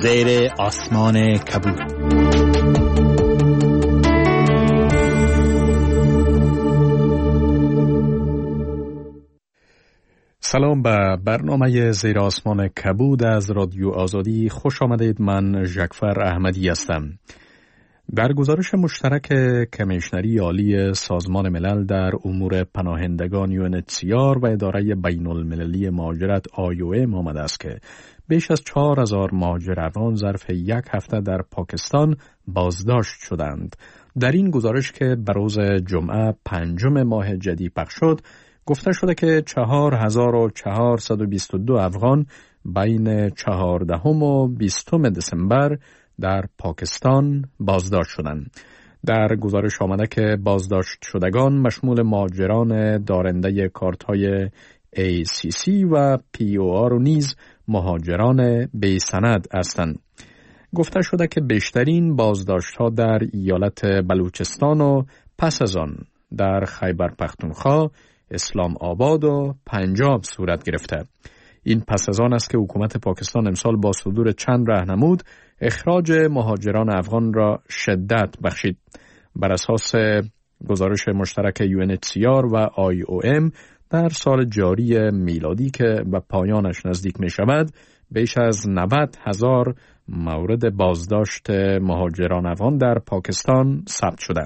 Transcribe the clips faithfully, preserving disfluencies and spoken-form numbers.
زیر آسمان کبود. سلام به برنامه زیر آسمان کبود از رادیو آزادی. خوش آمدید. من ژکفر احمدی هستم. در گزارش مشترک کمیشنری عالی سازمان ملل در امور پناهندگان یو ان اچ سی آر و اداره بین المللی مهاجرت آی او ام آمده است که بیش از چهار هزار مهاجر افغان ظرف یک هفته در پاکستان بازداشت شدند. در این گزارش که به روز جمعه پنجم ماه جدی پخش شد، گفته شده که چهار هزار و چهارصد و بیست و دو افغان بین چهاردهم و بیستم دسامبر در پاکستان بازداشت شدند. در گزارش آمده که بازداشت شدگان مشمول مهاجران دارنده کارت‌های ای سی سی و پی او آر و نیز مهاجران بی سند هستند. گفته شده که بیشترین بازداشت‌ها در ایالت بلوچستان و پس از آن در خیبر پختونخوا، اسلام آباد و پنجاب صورت گرفته. این پس از آن است که حکومت پاکستان امسال با صدور چند راهنمود اخراج مهاجران افغان را شدت بخشید. بر اساس گزارش مشترک یو ان اچ سی آر و آی او ام، در سال جاری میلادی که به پایانش نزدیک می شود، بیش از نود هزار مورد بازداشت مهاجران افغان در پاکستان ثبت شده.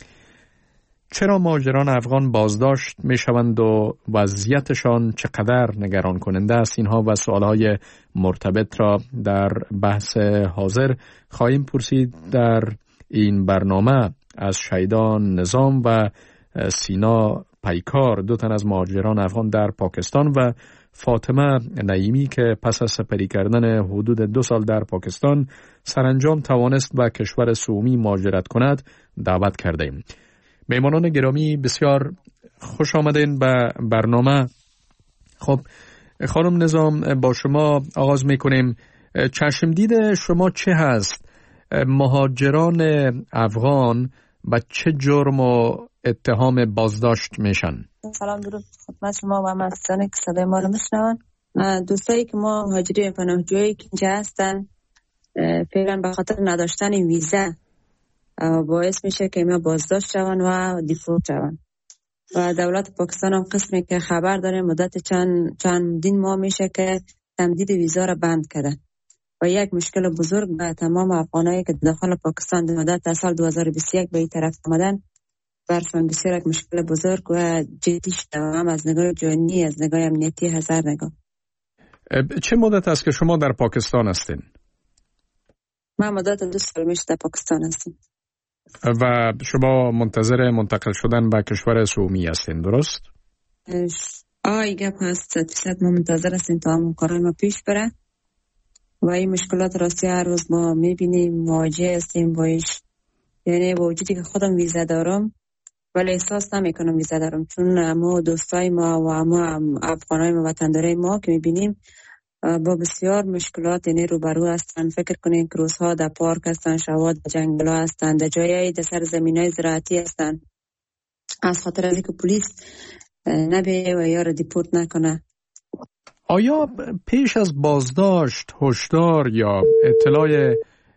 چرا مهاجران افغان بازداشت می شوند و وضعیتشان چقدر نگران کننده است؟ اینها و سوالهای مرتبط را در بحث حاضر خواهیم پرسید در این برنامه از شیدان نظام و سینا پیکار، دو تن از مهاجران افغان در پاکستان، و فاطمه نعیمی که پس از سپری کردن حدود دو سال در پاکستان سرانجام توانست به کشور سومی مهاجرت کند، دعوت کردیم. میهمانان گرامی، بسیار خوش آمدین به برنامه. خب خانم نظام، با شما آغاز میکنیم. چشم دید شما چه هست؟ مهاجران افغان با چه جرم و اتهام بازداشت میشن؟ سلام، درود خدمت شما و مستانی که صدای ما رو میشنون. دوستایی که ما مهاجرین پناهجویی که اینجا هستن، فعلا به خاطر نداشتن ویزا باعث میشه که ما بازداشت شون و دیفورت شون و دولت پاکستان هم قسمی که خبر داره مدت چند چندین ماه میشه که تمدید ویزا را بند کرده و یک مشکل بزرگ به تمام افغانایی که داخل پاکستان در مدت سال دو هزار و بیست و یک به این طرف آمدن برشان بسیار یک مشکل بزرگ و جدی شده، هم از نگاه جانی، از نگاه امنیتی، هزار نگاه. چه مدت است که شما در پاکستان هستین؟ من مدت دو سال میشه در پاکستان هستیم. و شما منتظر منتقل شدن به کشور سومی هستین، درست؟ آی گپ هست، صد فیصد ما منتظر هستیم تا همون کارای ما پیش بره و این مشکلات راستی هر روز ما میبینیم، مواجه هستیم بایش. یعنی با وجودی که خودم ویزا دارم ولی احساس نمیکنم ویزا دارم، چون ما دوستای ما و ما افغانای ما وطندارای ما که میبینیم با بسیار مشکلات یعنی روبرو هستن. فکر کنین که روزها در پارک هستن، شبات در جنگل ها هستن، در جایی در سر زمین های زراعتی هستن، از خاطر از اینکه پلیس نبیه و یا را دیپورت نکنه. آیا پیش از بازداشت هشدار یا اطلاع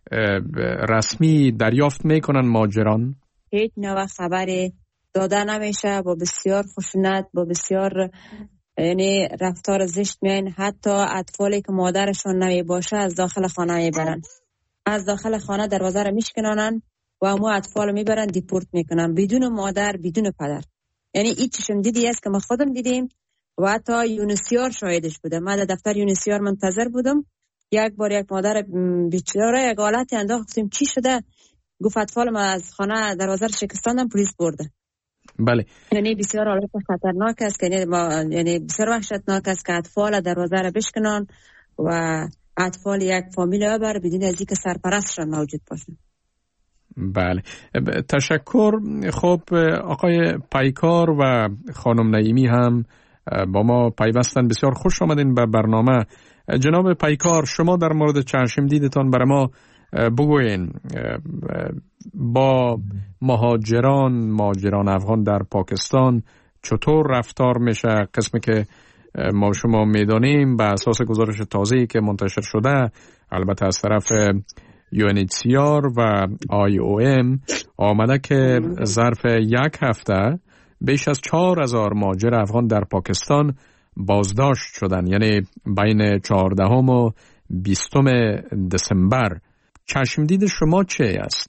رسمی دریافت میکنن مهاجران؟ هیچ نوع خبری داده نمیشه. با بسیار خشونت، با بسیار یعنی رفتار زشت میان. حتی اطفالی که مادرشون نمی باشه از داخل خانه میبرن، از داخل خانه دروازه رو میشکنانن و امو اطفال میبرن دیپورت میکنن بدون مادر، بدون پدر. یعنی این چشم دیدی است که ما خودم دیدیم و حتی یونسیار شاهدش بوده. من در دفتر یونسیار منتظر بودم، یک بار یک مادر بیچاره یک حالتی انداخت، گفتیم چی شده؟ گفت اطفال ما از خانه دروازه رو شکستاندن، پلیس برده. بله. یعنی بسیار حالت خطرناک است که یعنی, ما... یعنی بسیار وحشتناک است که اطفال دروازه را بشکنن و اطفال یک فامیل ببر بدون از اینکه سرپرستشان موجود باشه. بله، تشکر. خب آقای پیکار و خانم نعیمی هم با ما پیوستن. بسیار خوش آمدین به برنامه. جناب پیکار، شما در مورد چشم دیدتان برای ما بگوین. با مهاجران مهاجران افغان در پاکستان چطور رفتار میشه؟ قسمی که ما شما میدانیم به اساس گزارش تازه‌ای که منتشر شده، البته از طرف یو ان اچ سی آر و آی او ام، آمده که ظرف یک هفته بیش از چهار هزار مهاجر افغان در پاکستان بازداشت شدن، یعنی بین چهاردهم و بیستم دسامبر. چشمدید شما چه است؟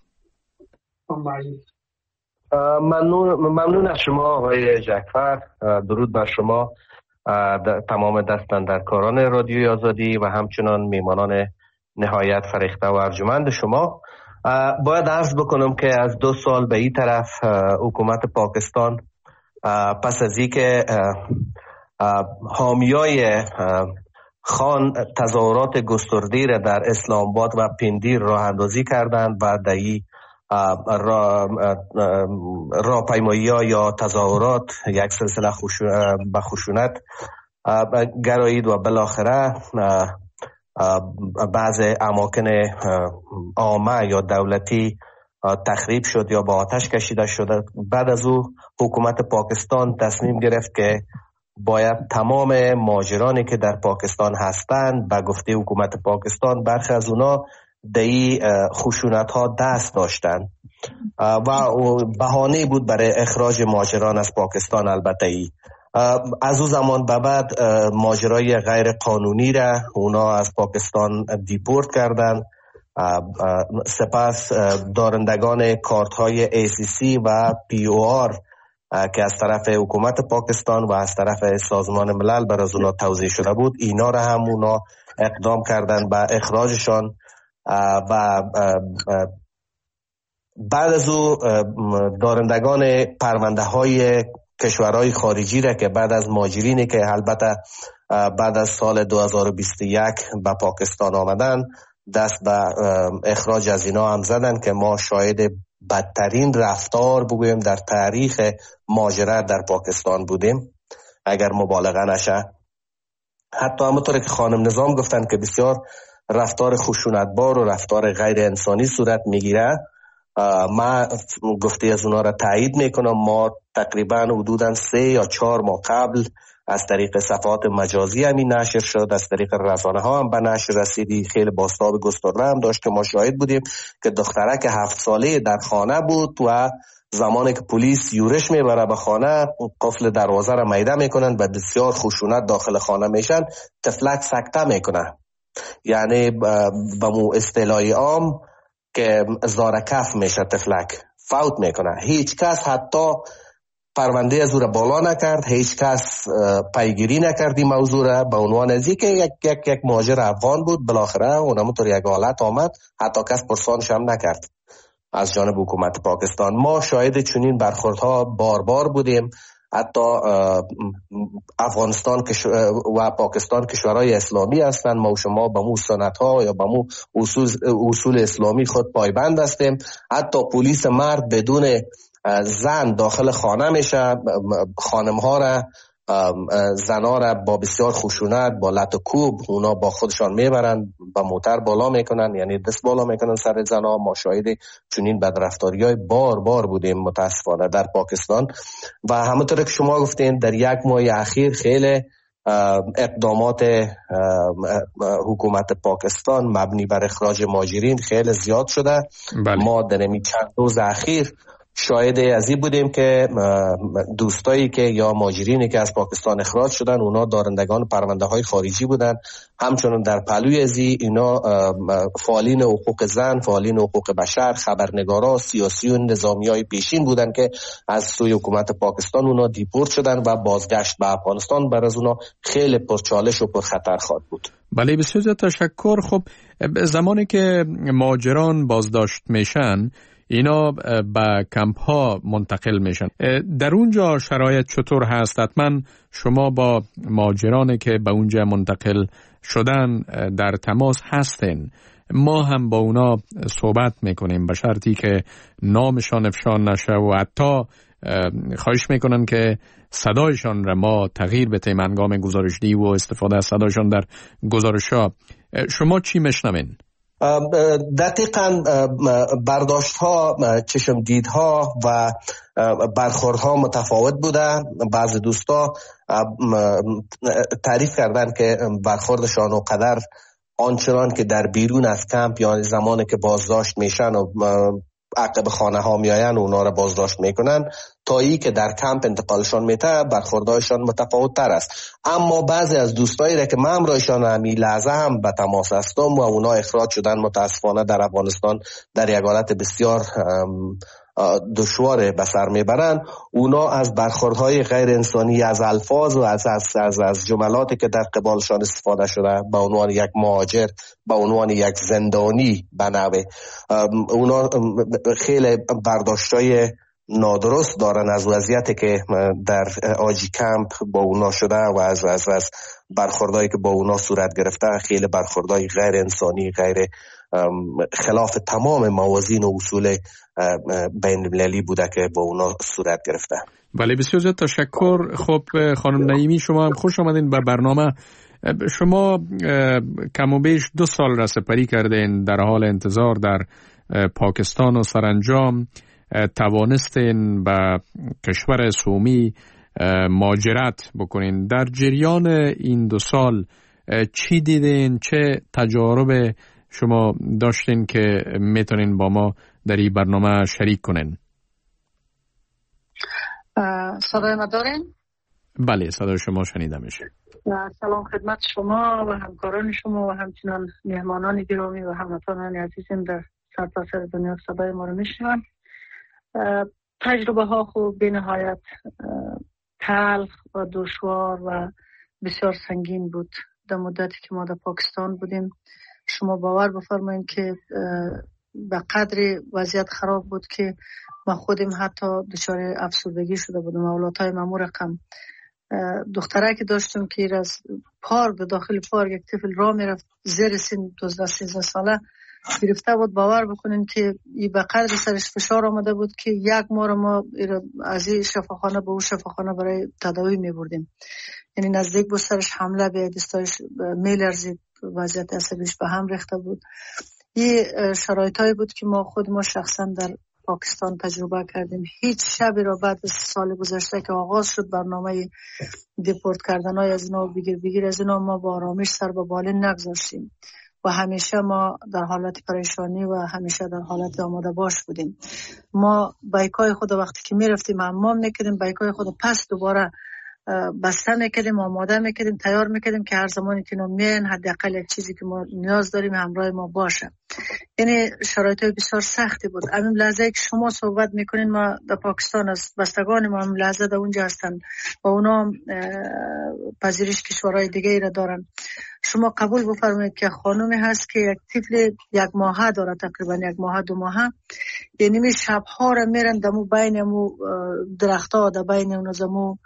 ممنون ممنون از شما آقای جعفر. درود بر شما، تمام دستاندرکاران رادیوی آزادی و همچنان میمانان نهایت فریخته و ارجمند شما. باید عرض بکنم که از دو سال به این طرف حکومت پاکستان پس از این که حامیای خان تظاهرات گسترده را در اسلام آباد و پندیر راه اندازی کردند و در این راهپیمایی ها یا تظاهرات یک سلسله به خشونت گرایید و بالاخره بعض اماکن عامه یا دولتی تخریب شد یا با آتش کشیده شد. بعد از او حکومت پاکستان تصمیم گرفت که باید تمام مهاجرانی که در پاکستان هستند، به گفته حکومت پاکستان برخی از اونا در این خشونت ها دست داشتند و بهانه بود برای اخراج مهاجران از پاکستان. البته ای از او زمان به بعد مهاجرای غیر قانونی را اونا از پاکستان دیپورت کردند. سپس دارندگان کارت های ای سی سی و پی او آر که از طرف حکومت پاکستان و از طرف سازمان ملل بر از اونا توزیع شده بود، اینا را هم اونا اقدام کردند به اخراجشان. و بعد از او دارندگان پرونده های کشورهای خارجی را که بعد از مهاجرینی که البته بعد از سال دو هزار و بیست و یک به پاکستان آمدن، دست به اخراج از اینا هم زدن که ما شاهد بدترین رفتار بگویم در تاریخ مهاجرت در پاکستان بودیم اگر مبالغه نشه. حتی همونطور که خانم نظام گفتن که بسیار رفتار خشونتبار و رفتار غیر انسانی صورت میگیره. ما گفته از اونا را تایید میکنم. ما تقریبا حدودا سه یا چهار ماه قبل از طریق صفحات مجازی همین نشر شد، از طریق رسانه ها هم به نشر رسیدی. خیلی بازتاب گسترده هم داشت که ما شاهد بودیم که دخترک هفت ساله در خانه بود و زمانی که پلیس یورش میبره به خانه، قفل دروازه را میده میکنن و بسیار خشونت داخل خانه میشن. طفلک سکته میکنه، یعنی به مو اصطلاحی عام که زار کف میشه، طفلک فوت میکنه. هیچ کس حتی پرونده از او را بالا نکرد، هیچ کس پیگیری نکردی موضوع را به عنوان از اینکه یک یک یک مهاجر افغان بود. بالاخره اونمونطور یک حالت آمد، حتی کس پرسانش هم نکرد از جانب حکومت پاکستان. ما شاهد چنین برخوردها بار بار بودیم. حتی افغانستان و پاکستان کشورهای اسلامی هستند. ما و شما به مو سنت‌ها یا به مو اصول, اصول اسلامی خود پایبند هستیم. حتی پلیس مرد بدون زن داخل خانه میشه، خانم‌ها را زنا را با بسیار خشونت با لط و کوب اونا با خودشان میبرن، با موتر بالا میکنن، یعنی دست بالا میکنن سر زنا. ما شاهد چنین بدرفتاری‌های بار بار بودیم متاسفانه در پاکستان. و همونطور که شما گفتین در یک ماه اخیر خیلی اقدامات حکومت پاکستان مبنی بر اخراج مهاجرین خیلی زیاد شده. بله. ما در این چند روز اخیر شاهد از این بودیم که دوستایی که یا مهاجرینی که از پاکستان اخراج شدن اونا دارندگان پرونده های خارجی بودن. همچنان در پلوی از اینا فعالین حقوق زن، فعالین حقوق بشر، خبرنگارا، سیاسی و نظامی های پیشین بودن که از سوی حکومت پاکستان اونا دیپورت شدن و بازگشت به افغانستان بر از اونا خیلی پرچالش و پرخطر خواهد بود. بله، بسیار تشکر. خب زمانی که مهاجران بازداشت میشن اینا به کمپ ها منتقل میشن، در اونجا شرایط چطور هست؟ حتما شما با مهاجرانی که به اونجا منتقل شدن در تماس هستین. ما هم با اونا صحبت میکنیم به شرطی که نامشان افشا نشه و حتی خواهش میکنن که صدایشان را ما تغییر بدیم هنگام گزارش‌دهی و استفاده از صدایشان در گزارش‌ها. شما چی میشنوین؟ دقیقاً برداشت ها، چشم دید ها و برخورد ها متفاوت بوده. بعضی دوستا تعریف کردن که برخوردشان و قدر آنچنان که در بیرون از کمپ، یعنی زمانی که بازداشت میشن و عقب خانه ها میاین و اونا را بازداشت میکنن، تا ای که در کمپ انتقالشان میته برخوردهایشان متفاوت تر است. اما بعضی از دوستایی را که من همراهشان همین لحظه هم به تماس هستم و اونا اخراج شدن متاسفانه در افغانستان در یک حالت بسیار دشوار به سر میبرن، اونا از برخوردهای غیر انسانی، از الفاظ و از از از, از جملاتی که در قبالشان استفاده شده به عنوان یک مهاجر، به عنوان یک زندانی بنوه، اونا خیلی برداشتای نادرست دارن از وضعیتی که در آجی کمپ با اونا شده و از از از برخوردهایی که با اونا صورت گرفته. خیلی برخوردهای غیر انسانی، غیر خلاف تمام موازین و اصول بین المللی بوده که با اونا صورت گرفته. بله، بسیار زیاد تشکر. خب خانم نعیمی، شما هم خوش آمدین به برنامه. شما کم و بیش دو سال را سپری کردین در حال انتظار در پاکستان و سرانجام توانستین به کشور سومی مهاجرت بکنین. در جریان این دو سال چی دیدین؟ چه تجارب شما داشتین که میتونین با ما در این برنامه شریک کنین؟ صدای ما دارین؟ بله، صدای شما شنیده میشه. سلام خدمت شما و همکاران شما و همچنان مهمانان گرامی و هموطنان عزیزم در سرتاسر دنیا صدای ما رو میشنون. تجربه ها خوب به نهایت تلخ و دشوار و بسیار سنگین بود. در مدتی که ما در پاکستان بودیم، شما باور بفرمایید که به قدر وضعیت خراب بود که ما خودم حتی دچار افسردگی شده بودم. اولادهای ما رقم دختره که داشتم که از پارک، در داخل پارک یک طفل راه میرفت زیر سن دوازده سیزده ساله گرفته بود. باور بکنین که این به قدر سرش فشار آمده بود که یک ماه ما از این شفاخانه به اون شفاخانه برای تداوی می بردیم. یعنی نزدیک بود سرش حمله به دستایش میلرزید، وضعیت عصبیش به هم ریخته بود. این شرایطایی بود که ما خود ما شخصا در پاکستان تجربه کردیم. هیچ شبی را بعد از سال گذشته که آغاز شد برنامه دیپورت کردن های از اینا و بگیر بگیر از اینا، ما با آرامش سر به بالین نگذاشتیم و همیشه ما در حالت پریشانی و همیشه در حالت آماده باش بودیم. ما بایکای خود وقتی که می رفتیم حمام میکردیم، بایکای خود پس دوباره بسته میکردیم، آماده میکردیم، تیار میکردیم که هر زمانی که اینا میان حداقل یک چیزی که ما نیاز داریم همراه ما باشه. یعنی شرایط بسیار سختی بود. همین لحظه که شما صحبت میکنین، ما در پاکستان از بستگان ما همین لحظه در اونجا هستن و اونا پذیرش کشورهای دیگه ای را دارن. شما قبول بفرمایید که خانومی هست که یک طفل یک ماهه داره، تقریبا یک ماهه دو ماهه، یعنی می شبها را میرن دمو بین مو درختها، در بین اون زمو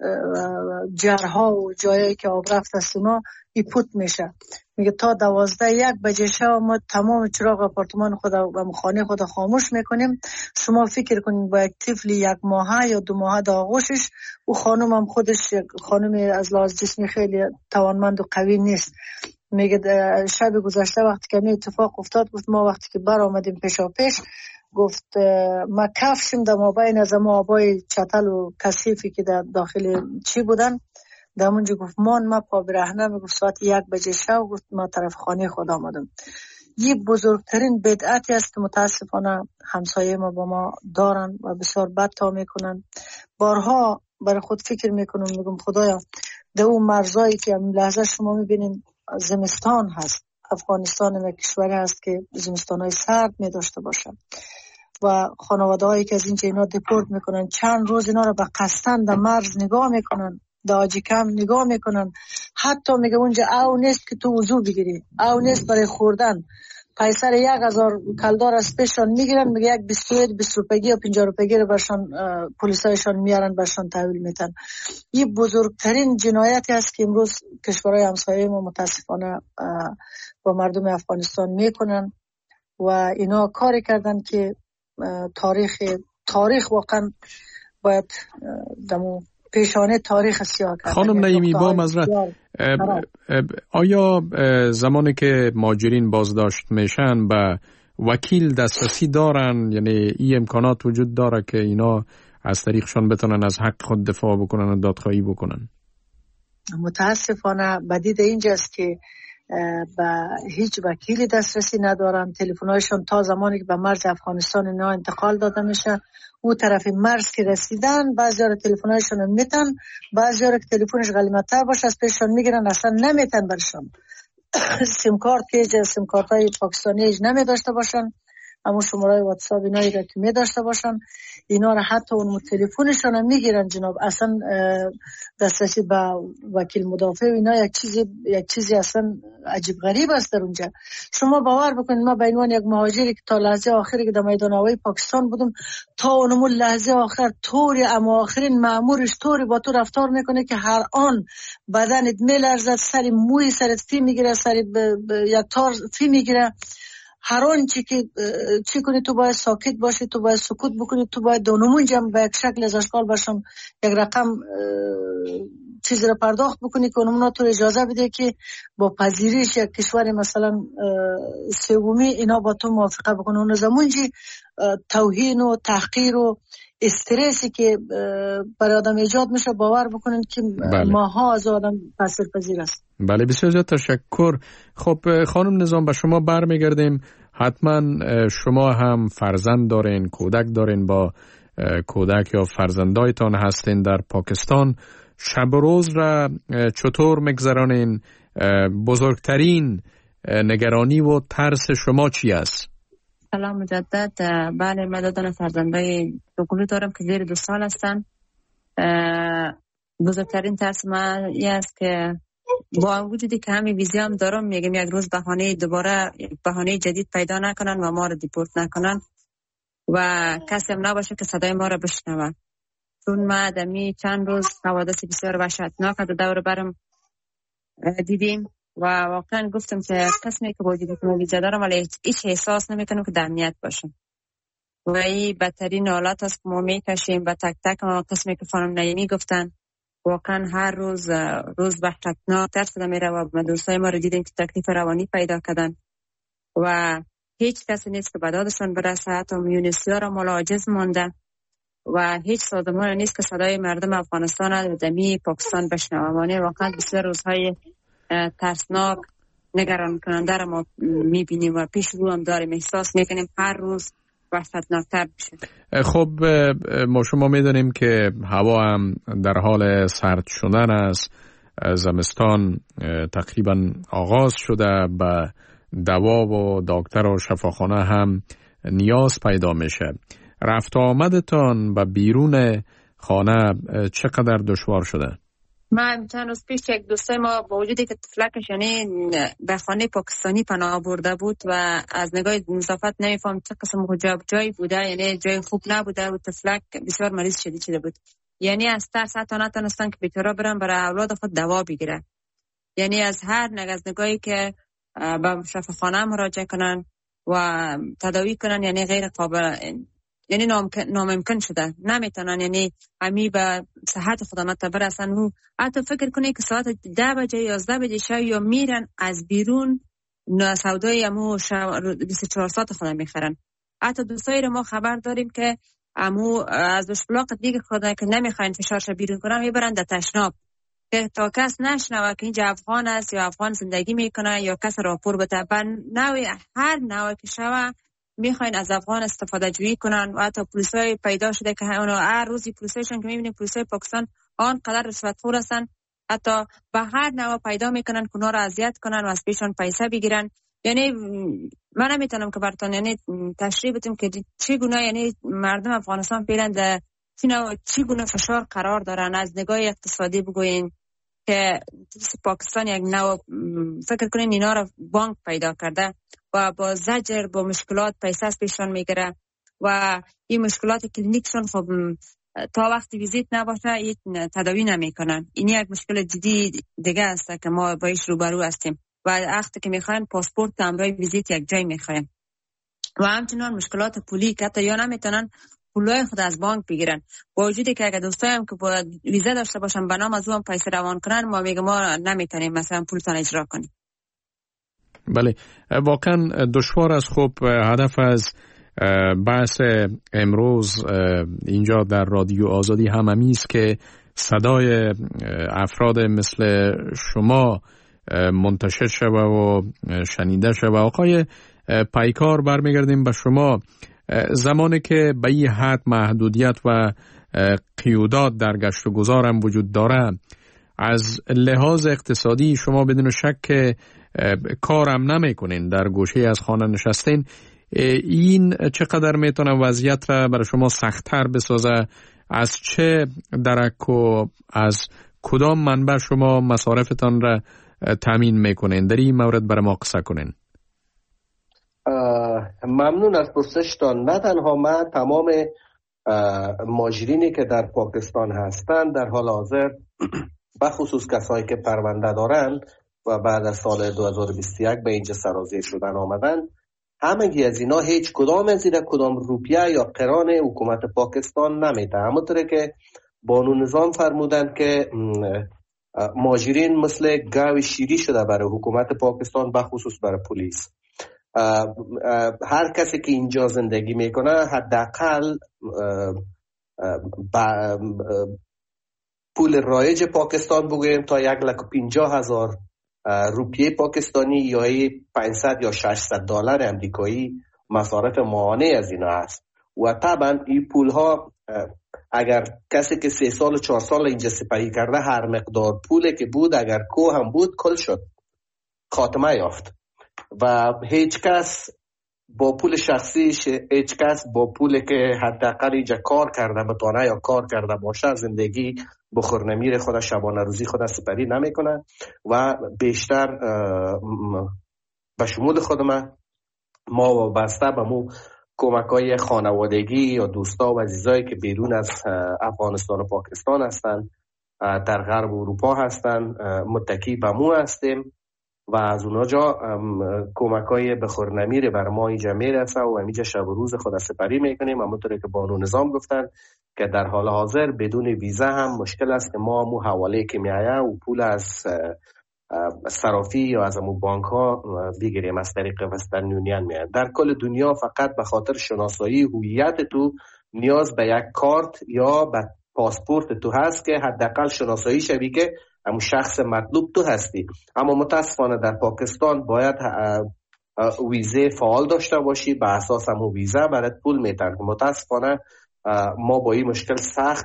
جرها و جایی که آب رفت است اونا ای پوت میشه. میگه تا دوازده یک بجه شب ما تمام چراغ آپارتمان خود و خانه خود خاموش میکنیم. شما فکر کنید با یک طفل یک ماهه یا دو ماهه در آغوشش، او خانم هم خودش خانم از لحاظ جسمی خیلی توانمند و قوی نیست. میگه شب گذشته وقتی که می اتفاق افتاد، گفت ما وقتی که بر آمدیم پیشا پیش، گفت ما کفشیم در مابین از ما آبای چتل و کثیفی که در داخل چی بودن در اونجا، گفت من ما پا برهنه. میگفت ساعت یک بجه شب، گفت ما طرف خانه خود آمدم. یه بزرگترین بدعتی است که متاسفانه همسایه ما با ما دارن و بسیار بد تا میکنن. بارها برای خود فکر میکنم، میگم خدایا در اون مرزایی که هم لحظه شما میبینین زمستان هست، افغانستان یک کشوری هست که زمستانهای سرد می داشته باشن و خانواده هایی که از اینجا اینا دیپورت میکنن چند روز اینا رو به قصدن در مرز نگاه میکنن، در آجی کم نگاه میکنن. حتی میگه اونجا او نیست که تو وضو بگیری، او نیست برای خوردن. پیسر یک هزار کلدار از پیشان میگیرن، میگه یک بیست و بیست روپیگی و پنجاه روپیگی رو برشان پلیسایشان میارن، برشان تحویل میتن. این بزرگترین جنایتی است که امروز کشورهای همسایه ما متاسفانه با مردم افغانستان میکنن و اینا کاری کردن که تاریخ تاریخ واقعا باید دمو پیشانه تاریخ سیاه کردن. خانم نعیمی با مزرعت آیا زمانی که مهاجرین بازداشت میشن به وکیل دسترسی دارن؟ یعنی این امکانات وجود داره که اینا از طریقشان بتونن از حق خود دفاع بکنن و دادخواهی بکنن؟ متاسفانه بدید اینجاست که به هیچ وکیلی دسترسی ندارن. تلفن‌هایشان تا زمانی که به مرز افغانستان اینا انتقال داده میشه، او طرف مرز که رسیدن بعضی‌ها تلفن‌هایشان رو میتن، بعضی‌ها که تلفنش غلیم‌تر باشه از پیششان میگیرن، اصلا نمیتن برشان سیم کارت که سیم کارت‌های پاکستانی ایج نمی داشته باشن، اما شماره واتساپ اینا را که می داشته باشن، اینا را حتی اون تلفنشون هم میگیرن جناب. اصلا دسترسی به وکیل مدافع اینا یک چیزی یک چیزی اصلا عجیب غریب است در اونجا. شما باور بکنید ما به عنوان یک مهاجری که تا لحظه آخری که در میدان هوایی پاکستان بودم، تا اونمون لحظه آخر طوری اما آخرین مامورش طوری با تو رفتار میکنه که هر آن بدنت میلرزد، سری موی سرت فی میگیره، سری یک تار فی میگیره. هر آن چی که چی کنی تو باید ساکت باشی، تو باید سکوت بکنی، تو باید دونمون جمع به یک شکل از اشکال باشم یک رقم چیزی را پرداخت بکنی که اونمون تو اجازه بده که با پذیرش یک کشور مثلا سومی اینا با تو موافقه بکنه. اون زمانجی توهین و تحقیر و استرسی که برای آدم ایجاد میشه باور بکنین که بله. ماها از آدم تاثیر پذیر است. بله بسیار زیاد تشکر. خب خانم نظام به شما برمیگردیم. حتما شما هم فرزند دارین، کودک دارین، با کودک یا فرزندایتان هستین در پاکستان. شب و روز را چطور میگذرانین؟ بزرگترین نگرانی و ترس شما چی است؟ سلام مجدد. بله من دادن فرزندای دوقلو دارم که زیر دو سال هستن. بزرگترین ترس من این است که با وجودی که همین ویزی هم دارم، میگم یک روز بهانه دوباره بهانه جدید پیدا نکنن و ما رو دیپورت نکنن و کسی هم نباشه که صدای ما رو بشنوه. چون ما دمی چند روز حوادث بسیار وحشتناک در دور برم دیدیم و واقعا گفتم که قسمی که وجودی که ویزا دارم ولی هیچ احساس نمیکنم که در امنیت باشم و این بدترین حالات است که ما میکشیم و تک تک ما قسمی که خانم نعیمی گفتن واقعا هر روز روز وحشتناک تر شده میره و دوستای ما رو دیدیم که تکلیف روانی پیدا کردن و هیچ کسی نیست که به دادشان برسه. حتی یونیسیا را مال عاجز مانده و هیچ سازمان نیست که صدای مردم افغانستان و دمی پاکستان بشنوه. واقعا بسیار روزهای ترسناک نگران کننده را ما میبینیم و پیش رو هم داریم، احساس میکنیم هر روز وحشتناکتر بشه. خب ما شما میدونیم که هوا هم در حال سرد شدن است، زمستان تقریبا آغاز شده، به دوا و دکتر و شفاخانه هم نیاز پیدا میشه. رفت آمدتان به بیرون خانه چقدر دشوار شده؟ من چند روز پیش یک دوستای ما با وجودی که طفلکش یعنی به خانه پاکستانی پناه برده بود و از نگاه مسافت نمیفهم چه قسم حجاب جایی بوده، یعنی جای خوب نبوده و طفلک بسیار مریض شدید شده بود. یعنی از ترس حتی نتونستن که بیچاره برن برای اولاد خود دوا بگیرن. یعنی از هر نگاه از نگاهی که به شفاخانه مراجعه کنن و تداوی کنن یعنی غیر قابل، یعنی ناممکن شده، نمیتونن یعنی همی به صحت خودمت برسن. و حتی فکر کنی که ساعت ده بجه یازده بجه شب یا میرن از بیرون سودای امو بیست و چهار ساعت خودم میخرن. حتی دوستایی رو ما خبر داریم که امو از اشبلاق دیگه خودم که نمیخواین فشارش بیرون کنن میبرن در تشناب که تا کس نشنوه که اینجا افغان است یا افغان زندگی میکنه یا کس راپور بده. بر نوع هر نوع که شوه میخواین از افغان استفاده جویی کنن و حتی پلیسای پیدا شده که اونا هر روزی پلیسایشون که میبینیم پلیسای پاکستان آنقدر رشوتخور هستن، حتی به هر نوع پیدا میکنن که اونا را اذیت کنن و از پیشون پیسه بگیرن. یعنی من نمیتونم که براتون یعنی تشریح بدم که چگونه یعنی مردم افغانستان فعلا در چگونه فشار قرار دارن. از نگاه اقتصادی بگوین که پاکستان یک نوع فکر کنین اینا را بانک پیدا کرده و با زجر با مشکلات پیسه از پیشان میگیره و این مشکلات کلینیکشون خب تا وقتی ویزیت نباشه این تداوی نمیکنن. این یک مشکل جدی دیگه است که ما باش روبرو هستیم و وقتی که میخواین پاسپورت همراه ویزیت یک جای میخواین و همچنان مشکلات پولی که حتی یا نمیتونن پولای خود از بانک بگیرن. با وجودی که اگه دوستایم که باید ویزا داشته باشن به نام از اون پیسه روان کنن، ما میگم ما نمیتونیم مثلا پولتان اجرا کنیم. بله، واقعا دشوار است. خب هدف از بحث امروز اینجا در رادیو آزادی هممی است که صدای افراد مثل شما منتشر شود و شنیده شود. آقای پیکار، برمیگردیم به شما. زمانی که به این حد محدودیت و قیودات در گشت و گذار هم وجود داره، از لحاظ اقتصادی شما بدون شک کارم نمیکنین، در گوشه از خانه نشستین. این چقدر میتونه وضعیت را برای شما سخت‌تر بسازه؟ از چه درک و از کدام منبع شما مصارفتان را تامین میکنین؟ در این مورد برای ما قصه کنین. ممنون از پرسشتان. نه تنها من، تمام مهاجرینی که در پاکستان هستند در حال حاضر، بخصوص کسایی که پرونده دارند و بعد از سال دو هزار و بیست و یک به اینجا سرازیر شدن آمدن، همگی از اینا هیچ کدام از اینا کدام روپیه یا قران حکومت پاکستان نمیده. همونطوره که بانو نظام فرمودند که مهاجرین مثل گاو شیری شده برای حکومت پاکستان، بخصوص برای پلیس. هر کسی که اینجا زندگی میکنه حداقل پول رایج پاکستان بگویم تا یک لک و پنجاه هزار روپیه پاکستانی یا پانصد یا ششصد دلار امریکایی مصارف ماهانه از اینا هست. و طبعا این پول ها اگر کسی که سه سال و چهار سال اینجا سپری کرده، هر مقدار پولی که بود اگر کو هم بود کل شد، خاتمه یافت. و هیچ کس با پول شخصیش، هیچ کس با پولی که حداقل اینجا کار کرده بتونه یا کار کرده باشه زندگی بخور نمیر خود، شبانه روزی خود سپری نمیکنه. و بیشتر به شمول خود من، ما وابسته به مو کمکای خانوادگی یا دوستا و عزیزایی که بیرون از افغانستان و پاکستان هستند، در غرب اروپا هستند، متکی به مو هستیم و از اونا جا کمکای بخور نمیره بر ما اینجا میرسه و اینجا شب و روز خود سپری میکنیم. همونطوری که بانو نظام گفتن که در حال حاضر بدون ویزا هم مشکل است که ما مو حواله که میایه و پول از صرافی یا از امو بانک ها بگیریم از طریق وسترن یونین میاد. در کل دنیا فقط به خاطر شناسایی هویت تو نیاز به یک کارت یا به پاسپورت تو هست که حداقل شناسایی شوی که همون شخص مطلوب تو هستی. اما متاسفانه در پاکستان باید ویزه فعال داشته باشی، به اساس همون ویزه برات پول میتن. متاسفانه ما با این مشکل سخت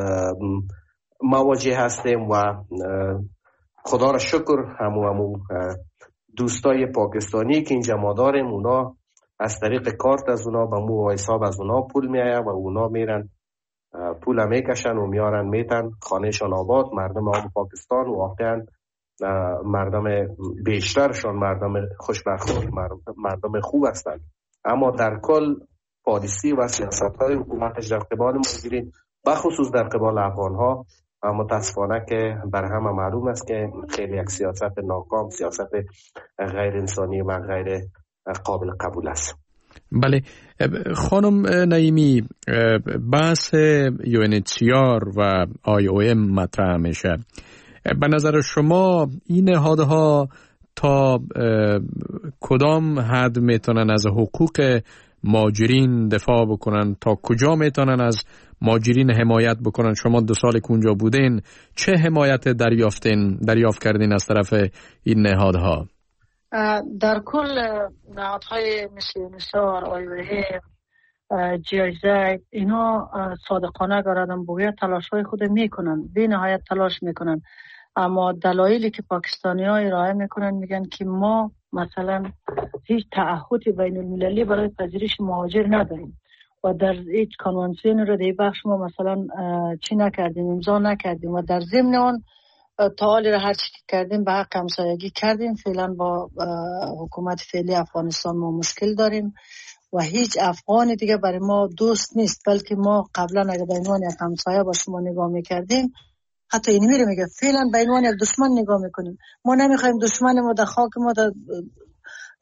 مواجه هستیم و خدا را شکر همون همون دوستای پاکستانی که اینجا ما داریم، اونا از طریق کارت از اونا به مو حساب از اونا پول میآید و اونا میرن پول میکشن و میارن میتن خانهشان آباد. مردم آب پاکستان واقعا مردم بیشترشان مردم خوشبخت، مردم خوب هستند. اما در کل پالیسی و سیاست های حکومتش در قبال مهاجرین بخصوص در قبال افغان ها متاسفانه که بر همه معلوم است که خیلی یک سیاست ناکام، سیاست غیر انسانی و غیر قابل قبول است. بله خانم نعیمی، بحث یو ان اچ سی آر و آی او ام مطرح میشه. به نظر شما این نهادها تا کدام حد میتونن از حقوق مهاجرین دفاع بکنن؟ تا کجا میتونن از مهاجرین حمایت بکنن؟ شما دو سال که اونجا بودین چه حمایت دریافتین دریافت کردین از طرف این نهادها؟ در کل نهادهای مثل نسار، آی او ام، جی آی زد، اینا صادقانه گردن بگوید تلاش های خود میکنن، بی نهایت تلاش میکنن. اما دلایلی که پاکستانی ها ارائه میکنن میگن که ما مثلا هیچ تعهد بین المللی برای پذیرش مهاجر نداریم و در هیچ کنوانسیون رو در بخش ما مثلا چی نکردیم، امضا نکردیم و در ضمن اون تا حالی را هر چی کردیم به حق همسایگی کردیم. فعلا با حکومت فعلی افغانستان ما مشکل داریم و هیچ افغان دیگه برای ما دوست نیست، بلکه ما قبلا اگه به عنوان یک همسایه با شما نگاه میکردیم، حتی اینی میره میگه فعلا به عنوان یک دشمن نگاه میکنیم. ما نمیخوایم دشمن ما در خاک ما در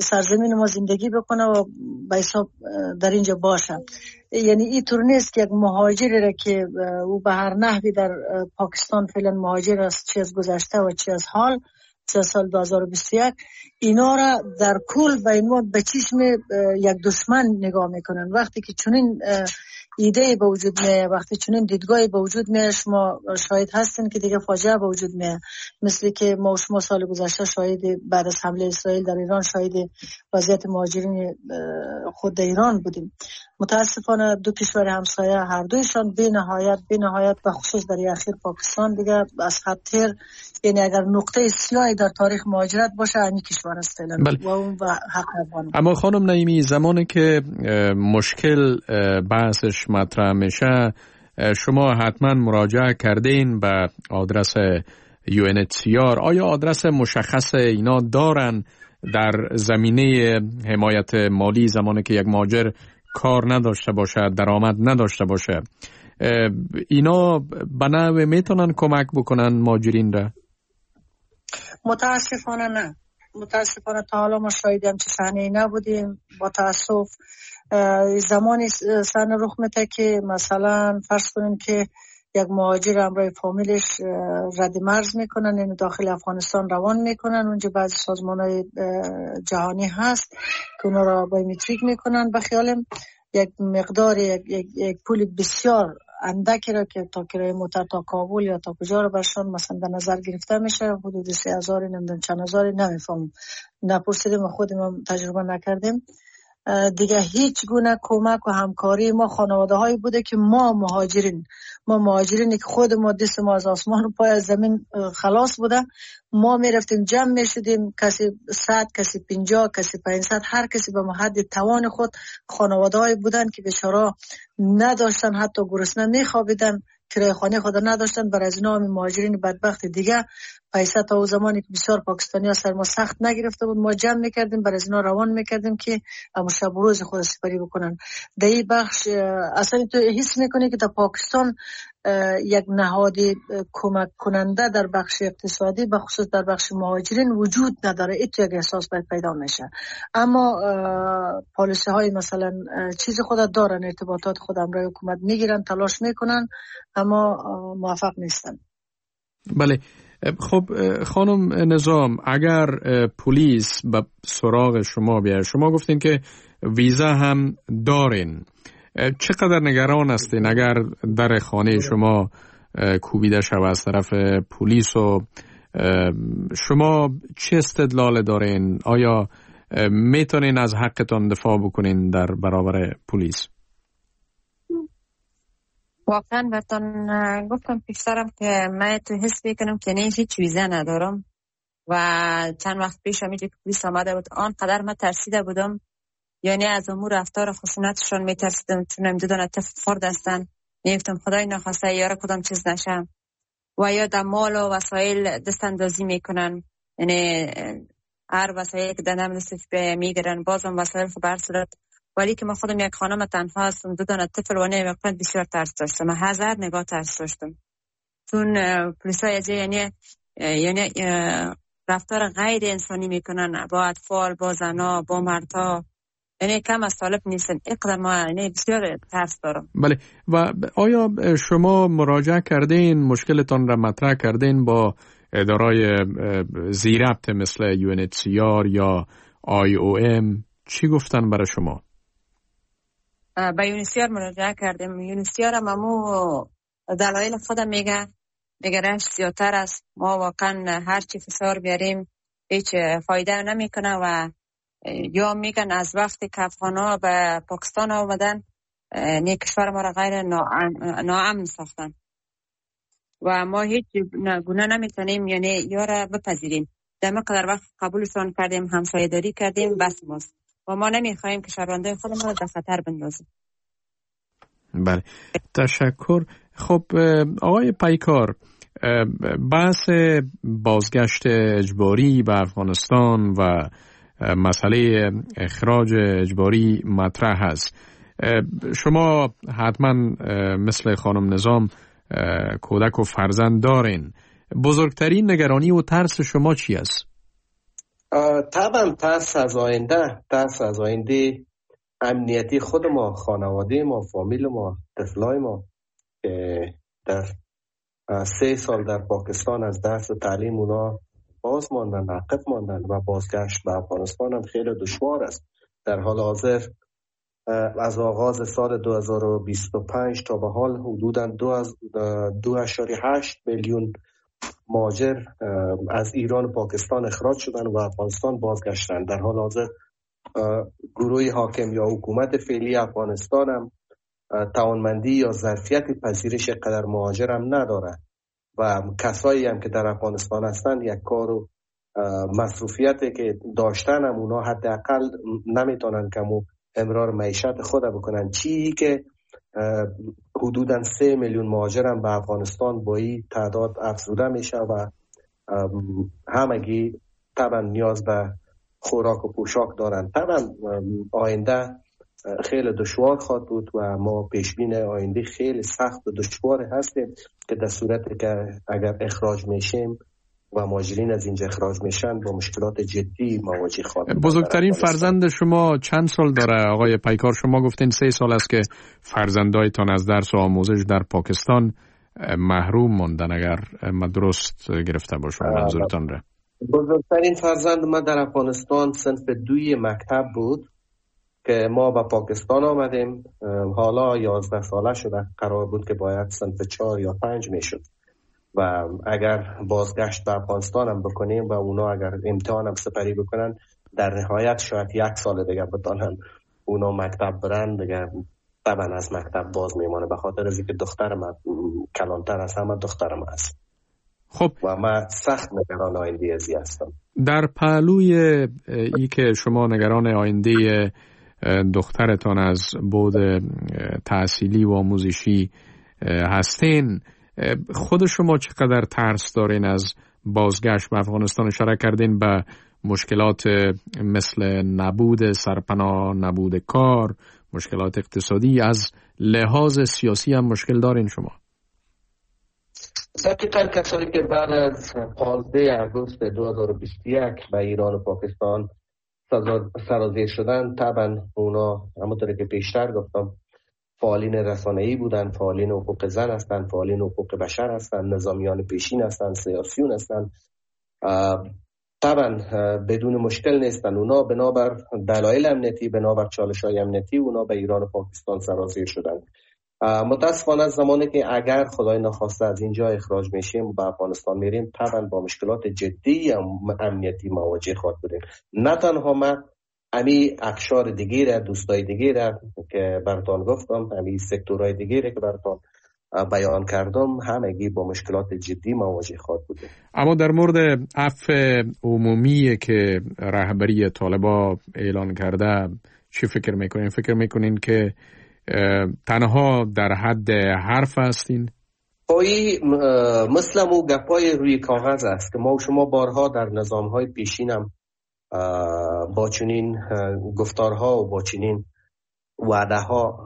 سرزمین ما زندگی بکنه و به حساب در اینجا باشه. یعنی این طور نیست که یک مهاجری را که او به هر نحوی در پاکستان فعلا مهاجر است، چه از گذشته و چه از حال، چه از سال دو هزار و بیست و یک، اینا را در کل به این به چشم یک دشمن نگاه میکنن. وقتی که چنین ایده به وجود میاد، وقتی چنین دیدگاهی به وجود میاد، شما شاهد هستین که دیگه فاجعه به وجود میاد. مثل که ما شما سال گذشته شاهد بعد از حمله اسرائیل در ایران شاهد وضعیت مهاجرین خود در ایران بودیم. متاسفانه دو کشور همسایه هر دویشان بی نهایت بی نهایت به خصوص در اخیر پاکستان دیگه از خطر، یعنی اگر نقطه سیاهی در تاریخ مهاجرت باشه همین کشور است فعلا. و اون و حق افغان. اما خانم نعیمی، زمانی که مشکل بحثش مطرح میشه شما حتما مراجعه کردین به آدرس یو ان اچ سی آر. آیا آدرس مشخص اینا دارن در زمینه حمایت مالی زمانی که یک مهاجر کار نداشته باشه، درآمد نداشته باشه؟ اینا به نحوی میتونن کمک بکنن مهاجرین را؟ متاسفانه نه. متاسفانه تا حالا ما شاهد همچه صحنه‌ای نبودیم. با تاسف زمانی صحنه رخ میده که مثلا فرض کنیم که یک مهاجر همراه فامیلش رد مرز میکنن، یعنی داخل افغانستان روان میکنن. اونجا بعضی سازمان‌های جهانی هست که اونا را بایومتریک میکنن. به خیالم یک مقدار یک, یک, یک پول بسیار اندکی را که تا کرایه موتر تا کابل یا تا کجا را برشان مثلا در نظر گرفته میشه، حدود سه هزار نمیدونم چند هزاری، نمیفهمم، نپرسیدیم و خودمون تجربه نکردیم. دیگه هیچ گونه کمک و همکاری ما خانواده هایی بوده که ما مهاجرین ما مهاجرینی که خود ما دست ما از آسمان و پای از زمین خلاص بوده، ما میرفتیم جمع میشدیم، کسی صد، کسی پنجاه، کسی پانصد، هر کسی به محد توان خود. خانواده هایی بودن که بیچاره نداشتن، حتی گرسنه میخوابیدن، کرایه خانه خود نداشتن. برای از اینا هم مهاجرین بدبخت دیگه پیسه تا او زمانی که بسیار پاکستانی ها سر ما سخت نگرفته بود، ما جمع میکردیم، برای از اینا روان میکردیم که اما شب و روز خود سپری بکنن. در این بخش اصلا تو حس میکنی که در پاکستان یک نهاد کمک کننده در بخش اقتصادی به خصوص در بخش مهاجرین وجود نداره. این تو یک احساس باید پیدا میشه. اما پالیسی های مثلا چیز خود دارن، ارتباطات خود همراه حکومت میگیرن، تلاش میکنن، اما موفق نیستن. بله. خب خانم نظام، اگر پلیس به سراغ شما بیاد، شما گفتین که ویزا هم دارین، چقدر نگران هستین اگر در خانه شما کوبیده شود از طرف پلیس و شما چه استدلال دارین؟ آیا میتونین از حقتان دفاع بکنین در برابر پلیس؟ واقعا براتون گفتم پیشترم که من تو حس میکنم که نه هیچ ویزا ندارم و چند وقت پیش همیشه که پلیس آمده بود آنقدر من ترسیده بودم، یعنی از امور رفتار خشونتشون میترسیدم، چون نمیدونن طفل خرد هستن، میگفتم خدای نخواسته یارا کدام چیز نشم. و یا در مال و وسایل دست اندازی میکنن، یعنی هر وسایلی که دندم دستش میگیرن، بازم وسایل خب هر صورت. ولی که من خودم یک خانم تنها هستم، دو دانه طفل و نه وقت بسیار ترس داشتم، من هزار نگاه ترس داشتم، چون پلیسای از یعنی یعنی رفتار غیر انسانی میکنن با اطفال، با زنا، با مردها، یعنی کم از طالب نیستن. اقدام ما یعنی بسیار ترس دارم. بله. و آیا شما مراجعه کردین، مشکلتان را مطرح کردین با ادارای زیربط مثل یو ان اچ سی آر یا آی او ام؟ چی گفتن برای شما؟ با یو ان اچ سی آر مراجعه کردیم. یو ان اچ سی آر هم همو دلایل خودم میگه میگه رشت زیادتر است، ما واقعا هر چی فشار بیاریم هیچ فایده نمیکنه و یا میگن از وقتی که افغانا به پاکستان آمدن نه کشور ما را غیر ناامن ساختن و ما هیچ گونه نمیتونیم یعنی یا را بپذیریم. در مقدار وقت قبولشان کردیم، همسایه‌داری کردیم، بس ماست و ما نمیخوایم که شهروندان خودمون را در خطر بندازیم. بله، تشکر. خب آقای پیکار، بحث بازگشت اجباری به افغانستان و مسئله اخراج اجباری مطرح است. شما حتما مثل خانم نظام کودک و فرزند دارین. بزرگترین نگرانی و ترس شما چی است؟ طبعا ترس از آینده، ترس از آینده امنیتی خود ما، خانواده ما، فامیل ما، طفلای ما که در سه سال در پاکستان از درس و تعلیم اونا باز ماندن، عقب ماندن و بازگشت به افغانستان هم خیلی دشوار است. در حال حاضر از آغاز سال دو هزار و بیست و پنج تا به حال حدوداً دو اشاری هشت میلیون مهاجر از ایران و پاکستان اخراج شدن و افغانستان بازگشتن. در حال حاضر گروه حاکم یا حکومت فعلی افغانستان هم توانمندی یا ظرفیت پذیرش قدر مهاجر هم نداره و کسایی هم که در افغانستان هستن یک کار و مصروفیتی که داشتن هم اونا حداقل نمیتونن کمو امرار معیشت خود بکنن، چی که حدوداً سه میلیون مهاجر هم به افغانستان با این تعداد افزوده میشه و همگی طبعا نیاز به خوراک و پوشاک دارن. طبعا آینده خیلی دشوار خواهد بود و ما پیشبین آینده خیلی سخت و دشوار هستیم که در صورتی که اگر اخراج میشیم و مهاجرین از اینجا اخراج میشن با مشکلات جدی مواجه خواهیم. بزرگترین فرزند شما چند سال داره آقای پیکار؟ شما گفتین سه سال است که فرزندایتان از درس و آموزش در پاکستان محروم ماندن، اگر من درست گرفته باشم منظورتان را. بزرگترین فرزند ما در افغانستان صنف دوی مکتب بود که ما به پاکستان آمدیم. حالا یازده ساله شده، قرار بود که باید صنف چهار یا پنج میشد و اگر بازگشت به افغانستان هم بکنیم و اونا اگر امتحان هم سپری بکنن در نهایت شاید یک سال دیگه بتانن اونا مکتب برن دیگه. طبعا از مکتب باز میمانه به خاطر از اینکه دخترم کلانتر از همه دخترم هست. خب و من سخت نگران آینده ازی هستم. در پهلوی ای که شما نگران آینده دخترتان از بعد تحصیلی و آموزشی هستین، خود شما چقدر ترس دارین از بازگشت به افغانستان؟ اشاره کردین به مشکلات مثل نبود سرپناه، نبود کار، مشکلات اقتصادی. از لحاظ سیاسی هم مشکل دارین شما؟ دقیقاً کسانی که بعد از پانزده آگوست دو هزار و بیست و یک به ایران و پاکستان سرازیر شدن، طبعا اونا همونطور که پیشتر گفتم فعالین رسانه‌ای بودن، فعالین حقوق زن هستن، فعالین حقوق بشر هستن، نظامیان پیشین هستن، سیاسیون هستن. طبعا بدون مشکل نیستن. اونا بنابر دلایل امنیتی، بنابر چالش‌های امنیتی اونا به ایران و پاکستان سرازیر شدن. متاسفانه زمانی که اگر خدای نخواسته از اینجا اخراج میشیم و به افغانستان میریم، طبعا با مشکلات جدی امنیتی مواجه خواهد بودیم. نه تنها من، امی اقشار دیگه را، دوستای دیگه را که براتون گفتم، امی سکتورهای دیگه را که براتون بیان کردم، همگی با مشکلات جدی مواجه خواهد بودیم. اما در مورد عفو عمومی که رهبری طالبان اعلان کرده چی فکر میکنین؟ فکر میکنین که تنها در حد حرف هستین؟ پایی مثل مو گپای روی کاغذ است که ما و شما بارها در نظامهای پیشینم با چنین گفتارها و با چنین وعده ها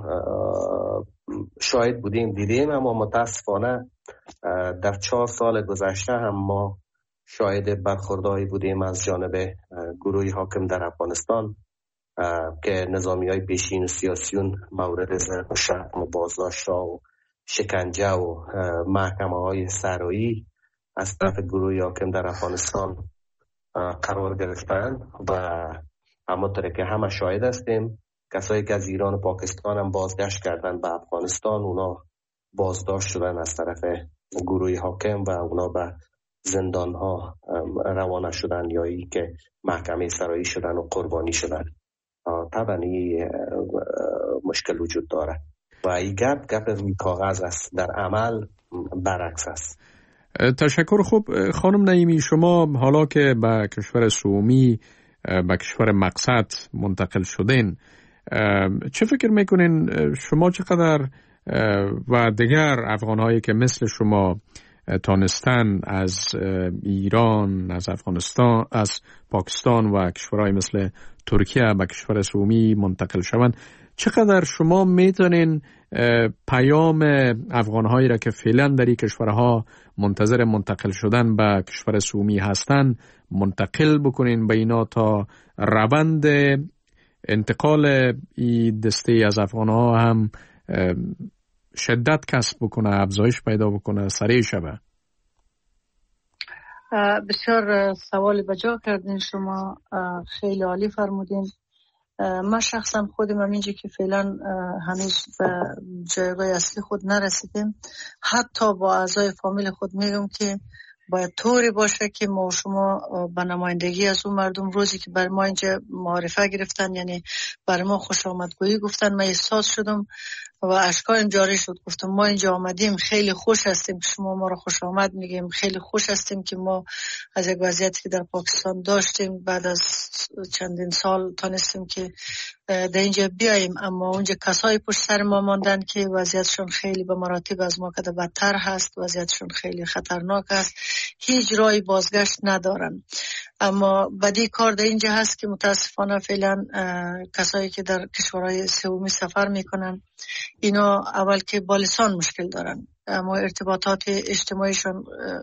شاهد بودیم، دیدیم. اما متاسفانه در چهار سال گذشته هم ما شاهد برخوردهایی بودیم از جانب گروه حاکم در افغانستان که نظامی های پیشین و سیاسیون مورد ضرب و شتم و بازداشت و شکنجه و محکمه های سرایی از طرف گروه حاکم در افغانستان قرار گرفتن و همونطور که همه شاهد هستیم کسایی که از ایران و پاکستان هم بازگشت کردن به افغانستان، اونا بازداشت شدن از طرف گروه حاکم و اونا به زندان ها روانه شدن یا ای که محکمه سرایی شدن و قربانی شدن. طبعا این مشکل وجود داره و این گپ گپ روی کاغذ است، در عمل برعکس است. تشکر. خوب خانم نعیمی، شما حالا که به کشور سومی، به کشور مقصد منتقل شدین، چه فکر میکنین شما چقدر و دیگر افغانهایی که مثل شما تانستن از ایران، از افغانستان، از پاکستان و کشورهای مثل ترکیه به کشور سومی منتقل شوند، چقدر شما میتونین پیام افغانهایی را که فعلا در این کشورها منتظر منتقل شدن به کشور سومی هستند منتقل بکنین به اینا تا روند انتقال این دسته از افغان ها هم شدت کسب بکنه، افزایش پیدا بکنه، سریع شده؟ بسیار سوال بجا کردین شما، خیلی عالی فرمودین. من شخصا خودم همینجا که فعلا هنوز به جایگاه اصلی خود نرسیدیم، حتی با اعضای فامیل خود میگم که باید طوری باشه که ما شما به نمایندگی از اون مردم روزی که بر ما اینجا معرفه گرفتن، یعنی بر ما خوش آمدگویی گفتن، من احساس شدم و اشکایم جاری شد. گفتم ما اینجا آمدیم، خیلی خوش هستیم که شما ما رو خوش آمد میگیم، خیلی خوش هستیم که ما از یک وضعیتی که در پاکستان داشتیم بعد از چندین سال تانستیم که در اینجا بیاییم، اما اونجا کسایی پشت سر ما ماندن که وضعیتشون خیلی به مراتب از ما کده بدتر هست، وضعیتشون خیلی خطرناک است، هیچ راهی بازگشت ندارن. اما بدی کار در اینجا هست که متاسفانه فعلا کسایی که در کشورهای سومی سفر میکنن اینا اول که با لسان مشکل دارن، اما ارتباطات اجتماعیشون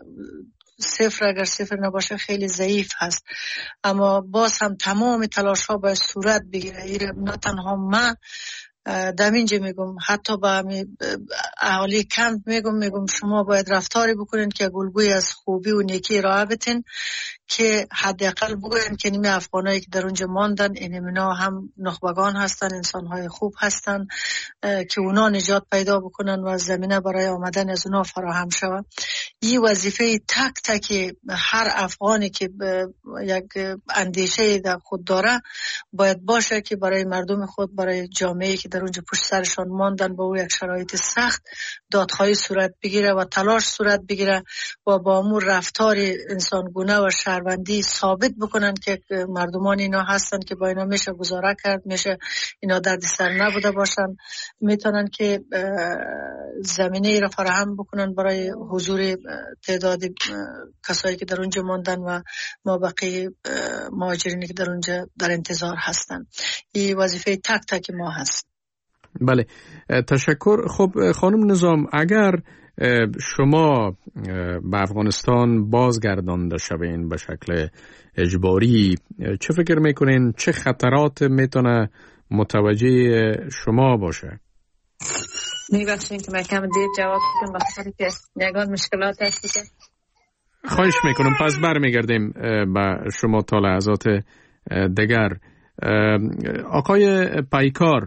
صفر اگر صفر نباشه خیلی ضعیف هست. اما باز هم تمام تلاش ها باید صورت بگیره، نه تنها من در اینجا میگم، حتی با اهالی کمپ میگم میگم شما باید رفتاری بکنین که گلگوی از خوبی و نیکی راه بتین، که حداقل بگوین که نیمه افغانایی که در اونجا ماندن اینا هم نخبگان هستن، انسانهای خوب هستن، که اونا نجات پیدا بکنن و زمینه برای آمدن از اونا فراهم شود. این وظیفه تک تک هر افغانی که یک اندیشه در خود داره باید باشه که برای مردم خود، برای جامعه‌ای که در اونجا پشت سرشان ماندن با او یک شرایط سخت دادخواهی صورت بگیره و تلاش صورت بگیره و با امور رفتار انسانگونه و شهروندی ثابت بکنن که مردمان اینا هستن که با اینا میشه گزاره کرد، میشه اینا دردسر نبوده باشن، میتونن که زمینه ای را فراهم بکنن برای حضور تعداد کسایی که در اونجا ماندن و ما بقیه مهاجرینی که در اونجا در انتظار هستن. این وظیفه تک تک ما هست. بله، تشکر. خب خانم نظام، اگر شما به افغانستان بازگردانده شوین به شکل اجباری، چه فکر میکنین چه خطرات میتونه متوجه شما باشه؟ میبخشین که من کم دیر جواب کنم بخاطر که یگان مشکلات هست. خواهش میکنم، پس برمیگردیم به شما تا لحظات دیگر. آقای پیکار،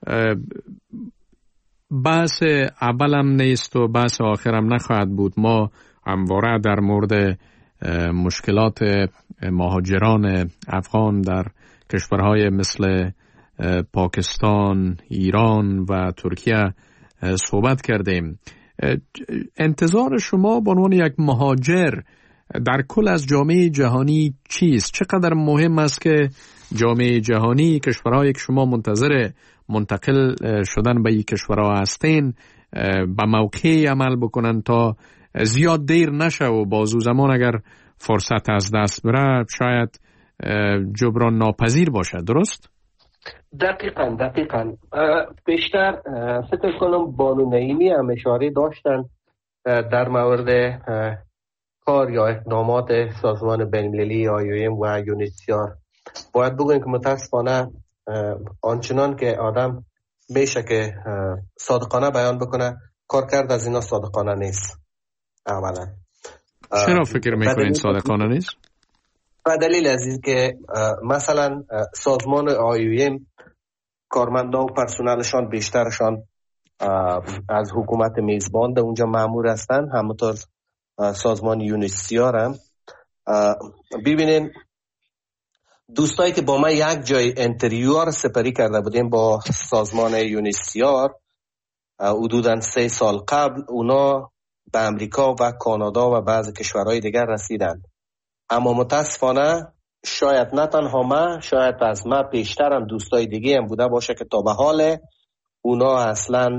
بحث اولم نیست و بحث آخرم نخواهد بود. ما همواره در مورد مشکلات مهاجران افغان در کشورهای مثل پاکستان، ایران و ترکیه صحبت کردیم. انتظار شما به عنوان یک مهاجر در کل از جامعه جهانی چیست؟ چقدر مهم است که جامعه جهانی، کشورهایی که شما منتظر منتقل شدن به این کشورها هستین، به موقعی عمل بکنن تا زیاد دیر نشه و بازو زمان اگر فرصت از دست بره شاید جبران ناپذیر باشه، درست؟ دقیقاً دقیقاً بیشتر فکر کنم بانو نعیمی هم اشاره داشتن در مورد کار یا اقدامات سازمان بین‌المللی آی او ام و یونیسیار. باید بگویم که متاسفانه آنچنان که آدم میشه که صادقانه بیان بکنه، کار کرد از اینا صادقانه نیست. اولا چرا فکر میکنین صادقانه نیست؟ به دلیل از این که مثلا سازمان آی او ام کارمندان و پرسنلشان بیشترشان از حکومت میزبان در اونجا مأمور هستن، همونطور سازمان یونیسیار هم. ببینین دوستایی که با من یک جای انتریور سپری کرده بودیم با سازمان یونیسیار حدوداً سه سال قبل، اونا به امریکا و کانادا و بعضی کشورهای دیگر رسیدند. اما متاسفانه شاید نه تنها من، شاید از من پیشترم دوستای دیگه هم بوده باشه که تا به حال اونا اصلا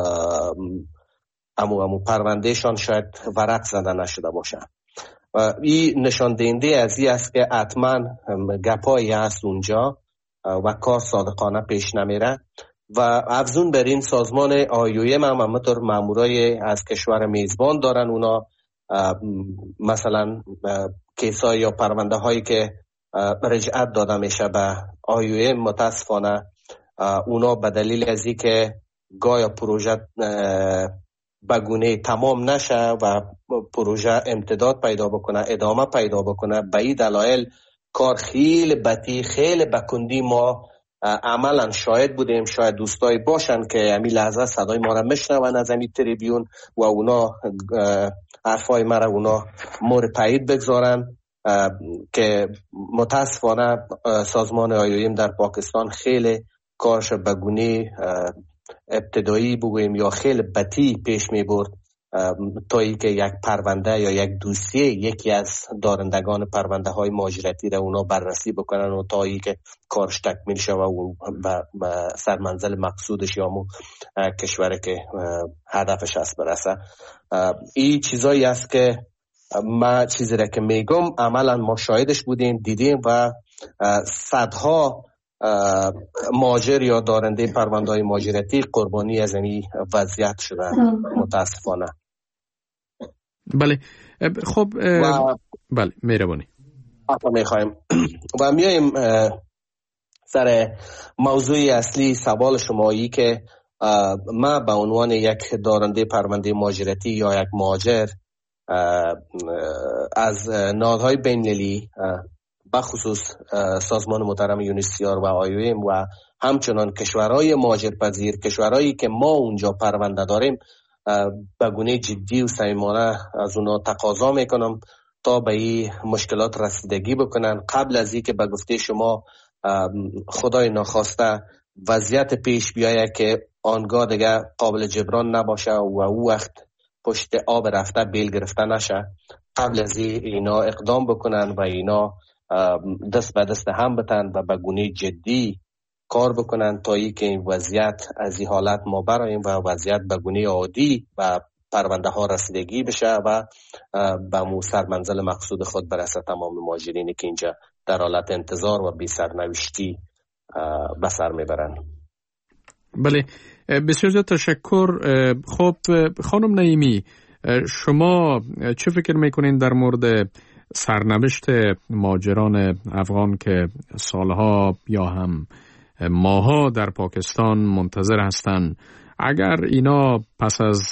امو امو پروندهشان شاید ورق زده نشده باشه. این نشان دهنده از این است که حتما گپایی هست اونجا و کار صادقانه پیش نمیره. و افزون بر این سازمان آی او ام هم همونطور مامورای از کشور میزبان دارن، اونا مثلا کیسای یا پرونده هایی که رجعت داده میشه به آی او ام، متاسفانه اونا به دلیل از این که گایا پروژه به گونه تمام نشه و پروژه امتداد پیدا بکنه، ادامه پیدا بکنه، به این دلایل کار خیلی بطی، خیلی بکندی ما عملا شاید بودیم. شاید دوستایی باشن که همین لحظه صدای ما را میشنون از همین تریبیون و اونا حرفای ما را اونا مورد تایید بگذارن که متاسفانه سازمان آی او ام در پاکستان خیلی کارش به گونه ابتدایی بگوییم یا خیلی بطی پیش می برد تا ای که یک پرونده یا یک دوسیه یکی از دارندگان پرونده های مهاجرتی را اونا بررسی بکنن و تا ای که کارش تکمیل شود و به سرمنزل مقصودش یا مو کشوری که هدفش است برسه. این چیزایی است که ما چیزی را که میگم عملا ما شاهدش بودیم، دیدیم و صدها مهاجر یا دارنده پرونده های مهاجرتی قربانی از این وضعیت شدن متاسفانه. بله خب و... بله مهربانی میخوایم و میایم سر موضوع اصلی سوال شمایی که ما به عنوان یک دارنده پرونده مهاجرتی یا یک مهاجر از نهادهای بین‌المللی بخصوص سازمان محترم یونیسیار و آی او ام و همچنان کشورهای مهاجرپذیر، کشورهایی که ما اونجا پرونده داریم، به گونه جدی و صمیمانه از اونا تقاضا میکنم تا به این مشکلات رسیدگی بکنن قبل از اینکه به گفته شما خدای ناخواسته وضعیت پیش بیاید که آنگاه دیگه قابل جبران نباشه و او وقت پشت آب رفته بیل گرفته نشه. قبل از اینا اقدام بکنن و اینا دست به دست هم بتن و به گونه جدی کار بکنن تا ای که این وضعیت از این حالت ما براییم و وضعیت به گونه عادی و پرونده ها رسیدگی بشه و به مو سرمنزل مقصود خود برسه تمام مهاجرینی که اینجا در حالت انتظار و بی سرنوشتی به سر میبرن. بله بسیار زیاد تشکر. خب خانم نعیمی، شما چه فکر میکنین در مورد سرنوشت مهاجران افغان که سالها یا هم ماها در پاکستان منتظر هستند؟ اگر اینا پس از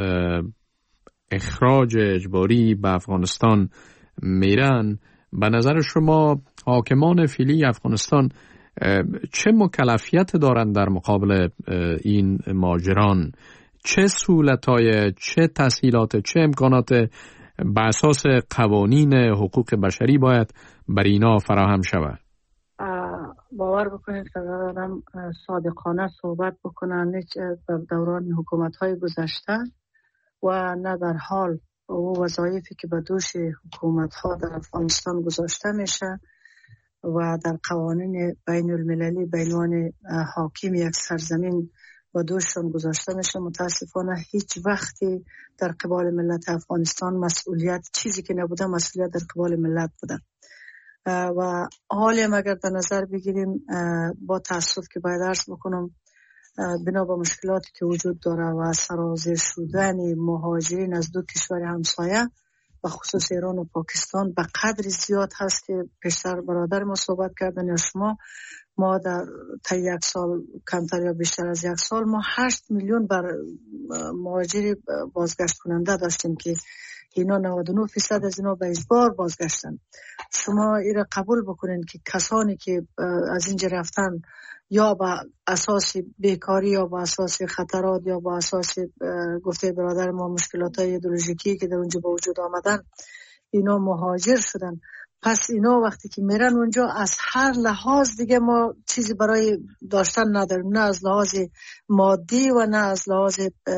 اخراج اجباری به افغانستان میرن، به نظر شما حاکمان فعلی افغانستان چه مکلفیت دارند در مقابل این مهاجران؟ چه سهولت‌های، چه تسهیلات، چه امکانات به اساس قوانین حقوق بشری باید بر اینا فراهم شود؟ باور بکنید که دارم صادقانه صحبت بکنن، نه در دوران حکومت‌های گذشته و نه در حال و وظایفی که به دوش حکومت‌ها در افغانستان گذاشته میشه و در قوانین بین المللی به عنوان حاکم یک سرزمین و دوششون گذاشته میشه. متاسفانه هیچ وقتی در قبال ملت افغانستان مسئولیت چیزی که نبوده مسئولیت در قبال ملت بوده و حالی مگر در نظر بگیریم با تاسف که باید عرض بکنم بنا با مشکلاتی که وجود داره و سرازیر شدن مهاجرین از دو کشور همسایه و خصوص ایران و پاکستان به قدر زیاد هست که پیشتر برادر ما صحبت کردن یا شما، ما در تا یک سال کمتر یا بیشتر از یک سال ما هشت میلیون بر مهاجر بازگشت کننده داشتیم که اینا نود و نه درصد از اینا به اجبار بازگشتن. شما این را قبول بکنین که کسانی که از اینجا رفتن یا با اساس بیکاری یا با اساس خطرات یا با اساس گفته برادر ما مشکلات های ایدئولوژیکی که در اونجا با وجود آمدن اینا مهاجر شدن. پس اینا وقتی که میرن اونجا از هر لحاظ دیگه ما چیزی برای داشتن نداریم، نه از لحاظ مادی و نه از لحاظ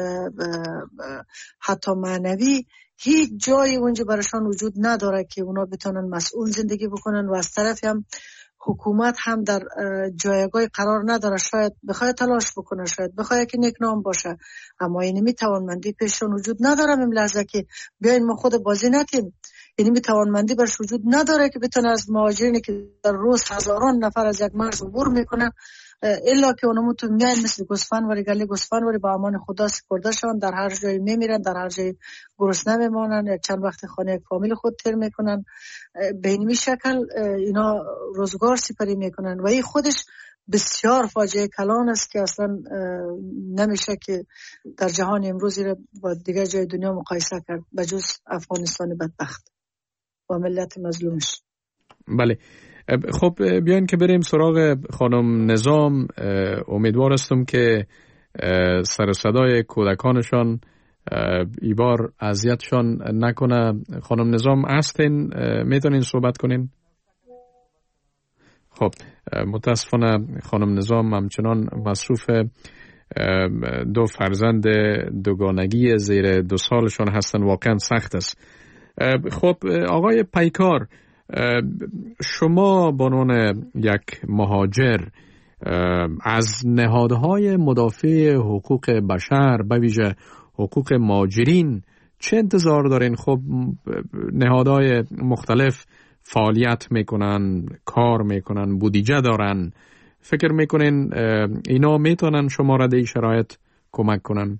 حتی معنوی. هیچ جایی اونجا براشان وجود نداره که اونا بتونن مسئول زندگی بکنن و از طرف هم حکومت هم در جایگاه قرار نداره. شاید بخواد تلاش بکنه، شاید بخواد که نیکنام باشه، اما این میتوانمندی پیششون وجود نداره. این لحظه که بیاین ما خود بازی نکنیم، یعنی میتوانمندی برش وجود نداره که بتونه از مهاجرینی که در روز هزاران نفر از یک مرز عبور میکنن الا که اونمو تو میان مثل گوسفند وری گله گوسفند وری با امان خدا سپرده شون، در هر جایی میمیرن، در هر جایی گرسنه میمانن، یک چند وقت خانه فامیل خود تر میکنن. به این شکل اینا روزگار سپری میکنن و این خودش بسیار فاجعه کلان است که اصلا نمیشه که در جهان امروزی را با دیگر جای دنیا مقایسه کرد بجز افغانستان بدبخت با ملت مظلومش. بله، خب بیاین که بریم سراغ خانم نظام. امیدوار هستم که سر صدای کودکانشان ای بار اذیتشان نکنه. خانم نظام هستین؟ میتونین صحبت کنین؟ خب متاسفانه خانم نظام همچنان مصروف دو فرزند دوگانگی زیر دو سالشان هستن. واقعا سخت است. خب آقای پیکار، شما به عنوان یک مهاجر از نهادهای مدافع حقوق بشر به ویژه حقوق مهاجرین چه انتظار دارین؟ خب نهادهای مختلف فعالیت میکنن، کار میکنن، بودجه دارن. فکر میکنین اینا میتونن شما را در این شرایط کمک کنن؟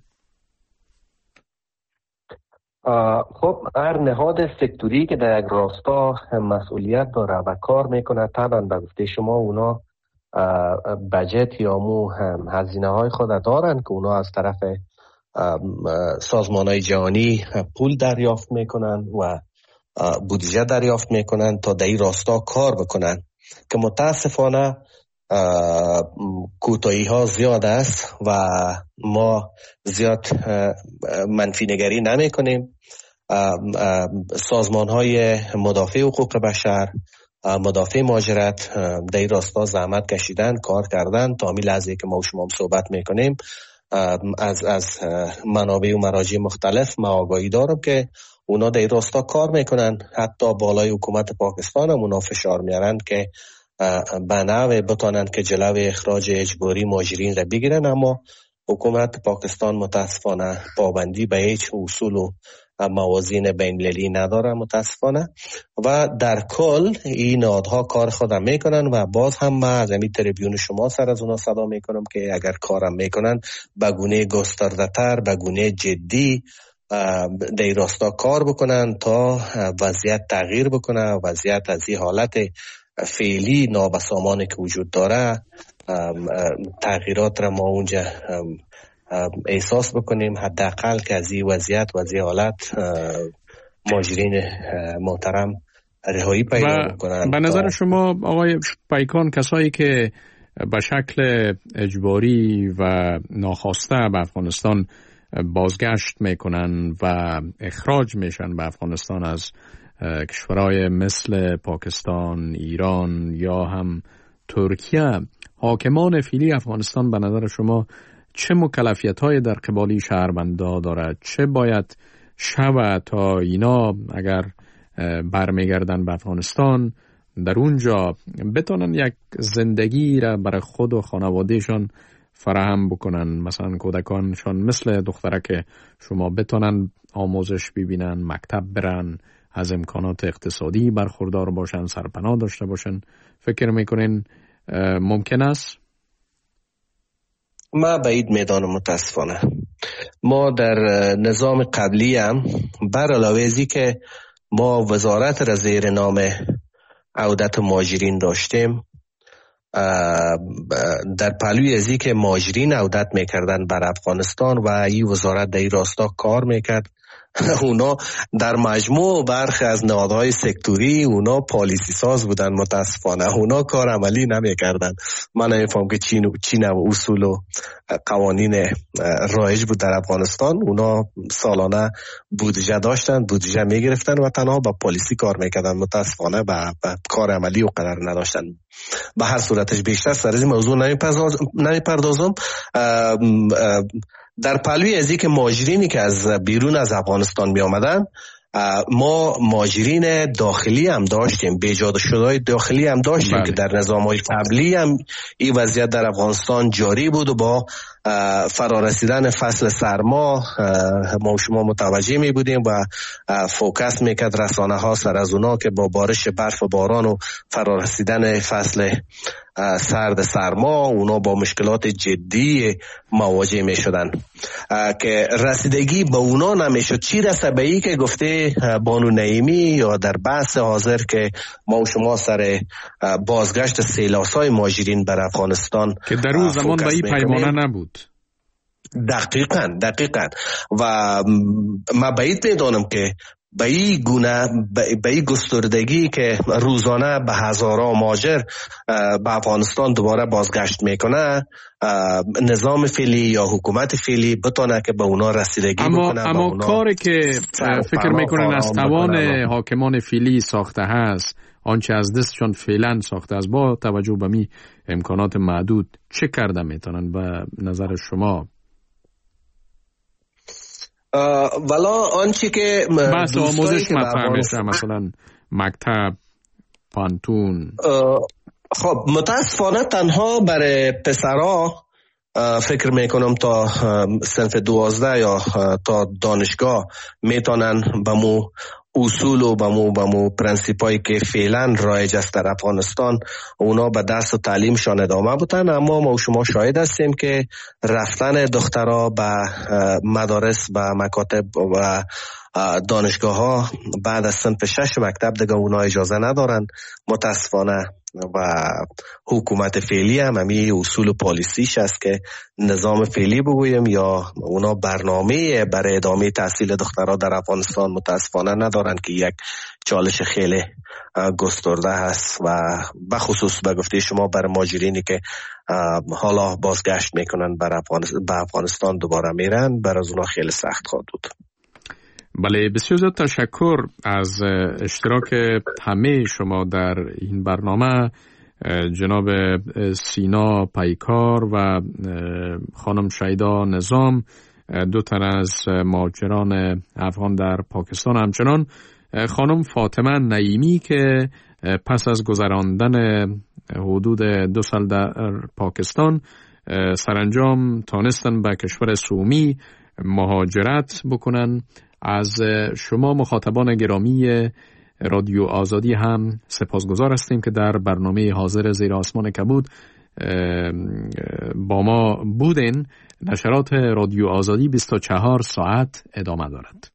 خب هر نهاد سکتوری که در یک راستا مسئولیت داره و کار میکنه، طبعا به گفته شما اونا بجت یا مو هزینه های خود دارن که اونا از طرف سازمان های جهانی پول دریافت میکنن و بودجه دریافت میکنن تا در این راستا کار بکنن که متاسفانه کوتاهی ها زیاد است و ما زیاد منفی نگری نمی کنیم. سازمان های مدافع حقوق بشر، مدافع مهاجرت در این راستا زحمت کشیدن، کار کردن تا همین لحظه که ما و شما صحبت میکنیم. از از منابع و مراجع مختلف ما آگاهی دارم که اونا در این راستا کار میکنن. حتی بالای حکومت پاکستان هم اونا فشار میارن که به نوع بتانند که جلوی اخراج اجباری مهاجرین را بگیرن، اما حکومت پاکستان متاسفانه پابندی به هیچ اصول و موازین بین‌المللی نداره متاسفانه. و در کل این نهادها کار خودم میکنن و باز هم ما از این تریبیون شما سر از اونا صدا میکنم که اگر کارم میکنن به گونه گسترده تر، به گونه جدی در راستا کار بکنن تا وضعیت تغییر بکنه. وضعیت از این حالت فعلی نابسامانی که وجود داره تغییرات را ما اونجا احساس بکنیم، حداقل که از این وضعیت و از این حالت مهاجرین محترم رهایی پیدا بکنن. به نظر شما آقای پیکان کسایی که به شکل اجباری و ناخواسته به افغانستان بازگشت میکنن و اخراج میشن به افغانستان از کشورهای مثل پاکستان، ایران یا هم ترکیه، حاکمان فعلی افغانستان به نظر شما چه مکلفیت‌های در قبال شهروندان دارد؟ چه باید شود تا اینا اگر برمیگردن به افغانستان در اونجا بتونن یک زندگی را برای خود و خانوادهشان فراهم بکنن؟ مثلا کودکانشان مثل دختره که شما بتونن آموزش ببینن، مکتب برن، از امکانات اقتصادی برخوردار باشن، سرپناه داشته باشن. فکر میکنین ممکن است؟ ما بعید میدانم متاسفانه. ما در نظام قبلی هم بر علاوه ازی که ما وزارت را زیر نام عودت مهاجرین داشتیم، در پهلوی ازی که مهاجرین عودت میکردن بر افغانستان و این وزارت در این راستا کار میکرد، اونا در مجموع برخی از نهادهای سکتوری اونا پالیسی ساز بودن متاسفانه. اونا کار عملی نمیکردن. من نمیفهم که چین چین و اصول و قوانین رایج بود در افغانستان. اونا سالانه بودجه داشتن، بودجه میگرفتن و تنها با پالیسی کار میکردن. متاسفانه با کار عملی و قرار نداشتن. به هر صورتش بیشتر سر این موضوع نمیپردازم. در پهلوی از اینکه مهاجرینی که از بیرون از افغانستان می آمدن، ما مهاجرین داخلی هم داشتیم، بیجاده شده‌های داخلی هم داشتیم. بله. که در نظام‌های قبلی هم این وضعیت در افغانستان جاری بود و با فرارسیدن فصل سرما ما و شما متوجه می بودیم و فوکس میکرد رسانه ها سر از اونا که با بارش برف و باران و فرارسیدن فصل سرد سرما اونا با مشکلات جدی مواجه می شدن که رسیدگی به اونا نمیشد. چی رسه به ای که گفته بانو نعیمی یا در بحث حاضر که ما و شما سر بازگشت سیلاسای مهاجرین بر افغانستان که در اون زمان به این پیمانه نبود. دقیقاً دقیقاً و ما باید میدانم که به این گونه به این گستردگی که روزانه به هزاران مهاجر به افغانستان دوباره بازگشت میکنه نظام فعلی یا حکومت فعلی بتونه که به اونا رسیدگی اما بکنه. اما کاری که فکر میکنن از توان حاکمان فعلی ساخته هست، آنچه از دستشان فعلا ساخته است، با توجه به می امکانات محدود چه کرده میتونن به نظر شما؟ والا آنچه که بحث آموزش مطرح میشه، مثلا مکتب، پانتون. خب متاسفانه تنها برای پسرها فکر میکنم تا صنف دوازده یا تا دانشگاه میتونن به مو اصول و به مو به مو پرنسیپایی که فعلا رایج است در افغانستان اونا به درس و تعلیمشان ادامه بودن. اما ما شما شاهد هستیم که رفتن دخترها به مدارس، به مکاتب و دانشگاه ها بعد از صنف شش مکتب دیگه اونا اجازه ندارن متاسفانه. و حکومت فعلی هم همی اصول و پالیسیش است که نظام فعلی بگویم یا اونا برنامه برای ادامه تحصیل دخترها در افغانستان متاسفانه ندارن که یک چالش خیلی گسترده هست و بخصوص به گفته شما برای مهاجرینی که حالا بازگشت میکنن بر افغانستان, به افغانستان دوباره میرن، بر از اونا خیلی سخت خواهد بود. بله، بسیار زیاد تشکر از اشتراک همه شما در این برنامه. جناب سینا پیکار و خانم شیدا نظام، دو تن از مهاجران افغان در پاکستان، همچنان خانم فاطمه نعیمی که پس از گذراندن حدود دو سال در پاکستان سرانجام تانستن به کشور سومی مهاجرت بکنن. از شما مخاطبان گرامی رادیو آزادی هم سپاسگزار هستیم که در برنامه حاضر زیر آسمان کبود با ما بودین. نشرات رادیو آزادی بیست و چهار ساعت ادامه دارد.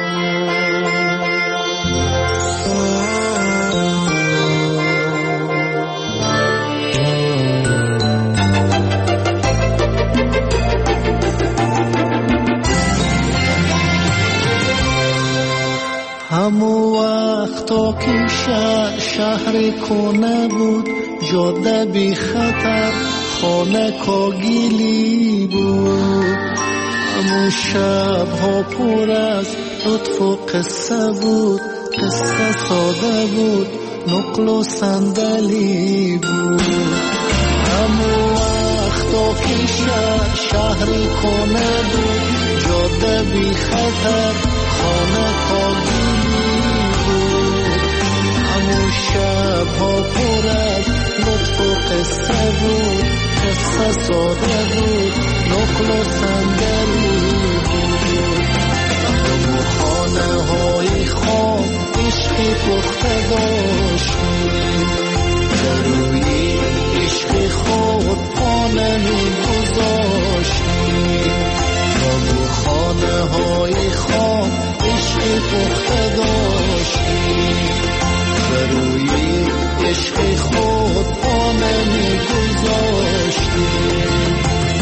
همو وقتا که شهر کنه بود، جاده بی خطر، خانه کاگیلی بود. همو شب ها پر از لطف و قصه بود، قصه ساده بود، نقل و صندلی بود. همو وقتا که شهر کنه بود، جاده بی خطر، خانه کاگیلی بود. همون شب ها پر از لطف و قصه بود، قصه ساده بود، نقل و صندلی بود. همون خانه های خواب عشقی پخته داشتیم، در روی عشق خود پا نمی گذاشتیم. همون خانه های خواب عشق پخته داشتیم، بروی عشق خود پا نمی گذاشتیم.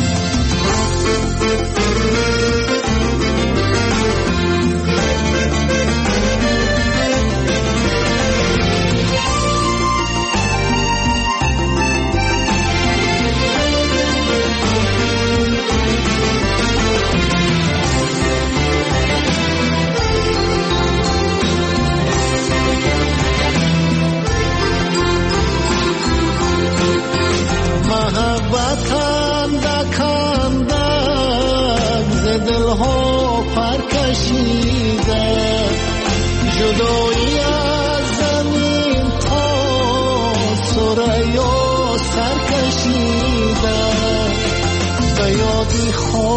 دلها پرکشیده، جدایی از زمین تا سریا سر کشیده. به یادی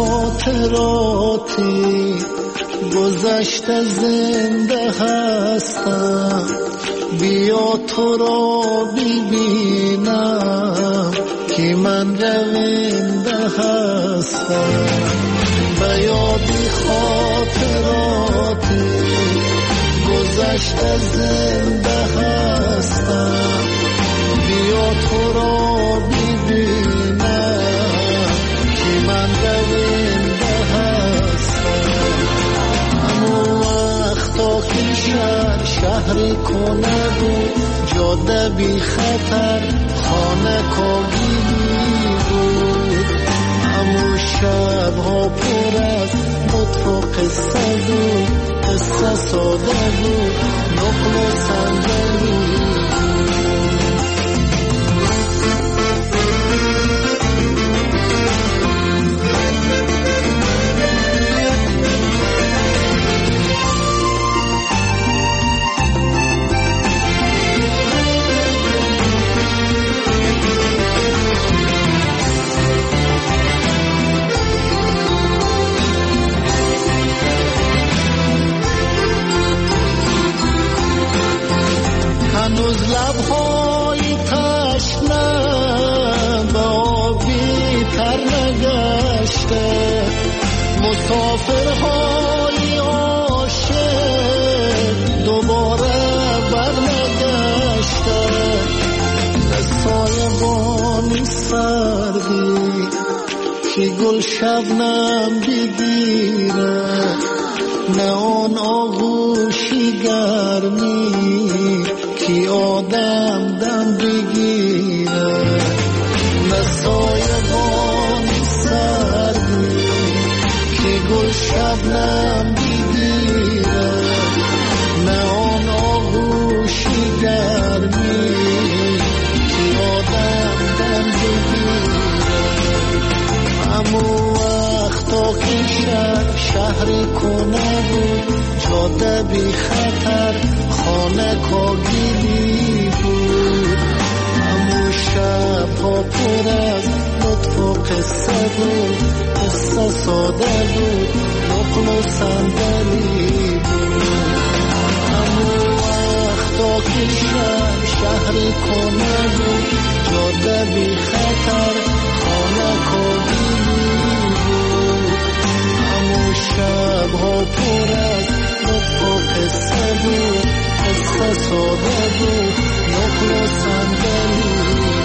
خاطراتی گذشته زنده هستم، بیا تو را ببینم که من رونده هستم. به یادی خاطراتی گذشته زنده هستم، بیا تو را ببینم که من رونده هستم. همون وقتا که شهر شهری کنه بود، جاده بی خطر خانه کاگیلی بود. همون شبها پر از لطف و قصه بود، قصه ساده بود، نقل و صندلی هنوز لبهای تشنه به آبی تر نگشته، مسافرهای عاشق دوباره برنگشته. سایبانی سردی که گل شبنم بگیره، نه آن آغوشی گرمی که آدم دم بگیره. نه سایبانی سردی که گل شبنم بگیره، نه آن آغوشی گرمی که آدم دم بگیره. همون وقتا که شهر شهری کنه بود، جاده بی خطر خانه کاگیلی بود. همون شبها پر از لطف و قصه بود، قصه ساده بود، نقل و صندلی بود. همون وقتا که شهر شهری کنه بود، جاده بی خطر خانه کاگیلی بود. همون شبها پر از لطف و قصه بود، قصه ساده بود، نقل و صندلی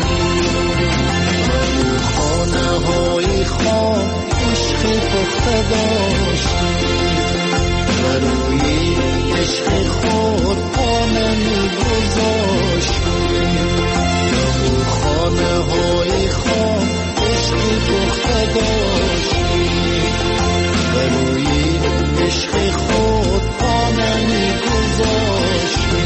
بود. خانه های خام عشقی پخته داشتی، و روی عشق خود پا نمی گذاشتی. خانه های خام عشقی پخته داشتی، و روی عشق خود پا نمی گذاشتی.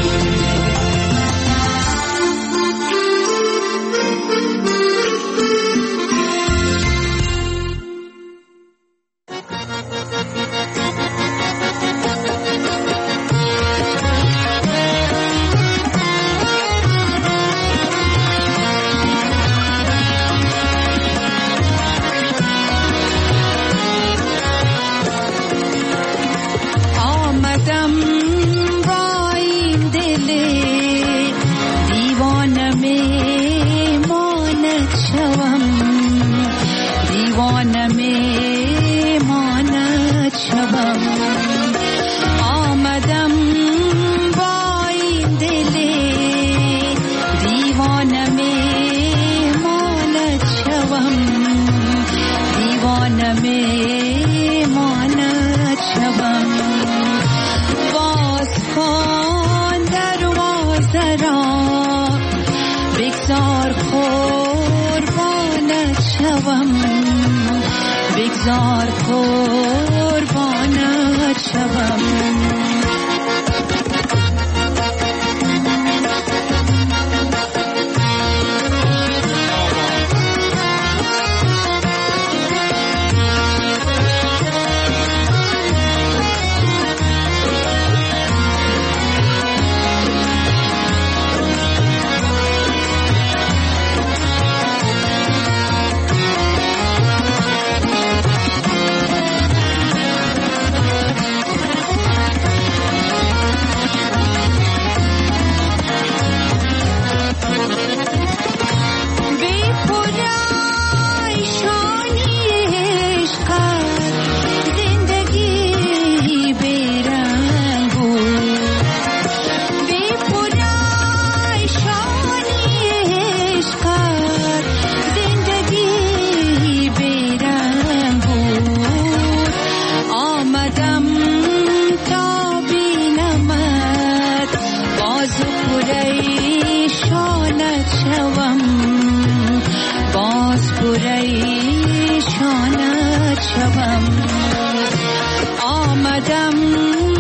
بگذار قربانت شوم. شوم باز پریشانت شوم آمدم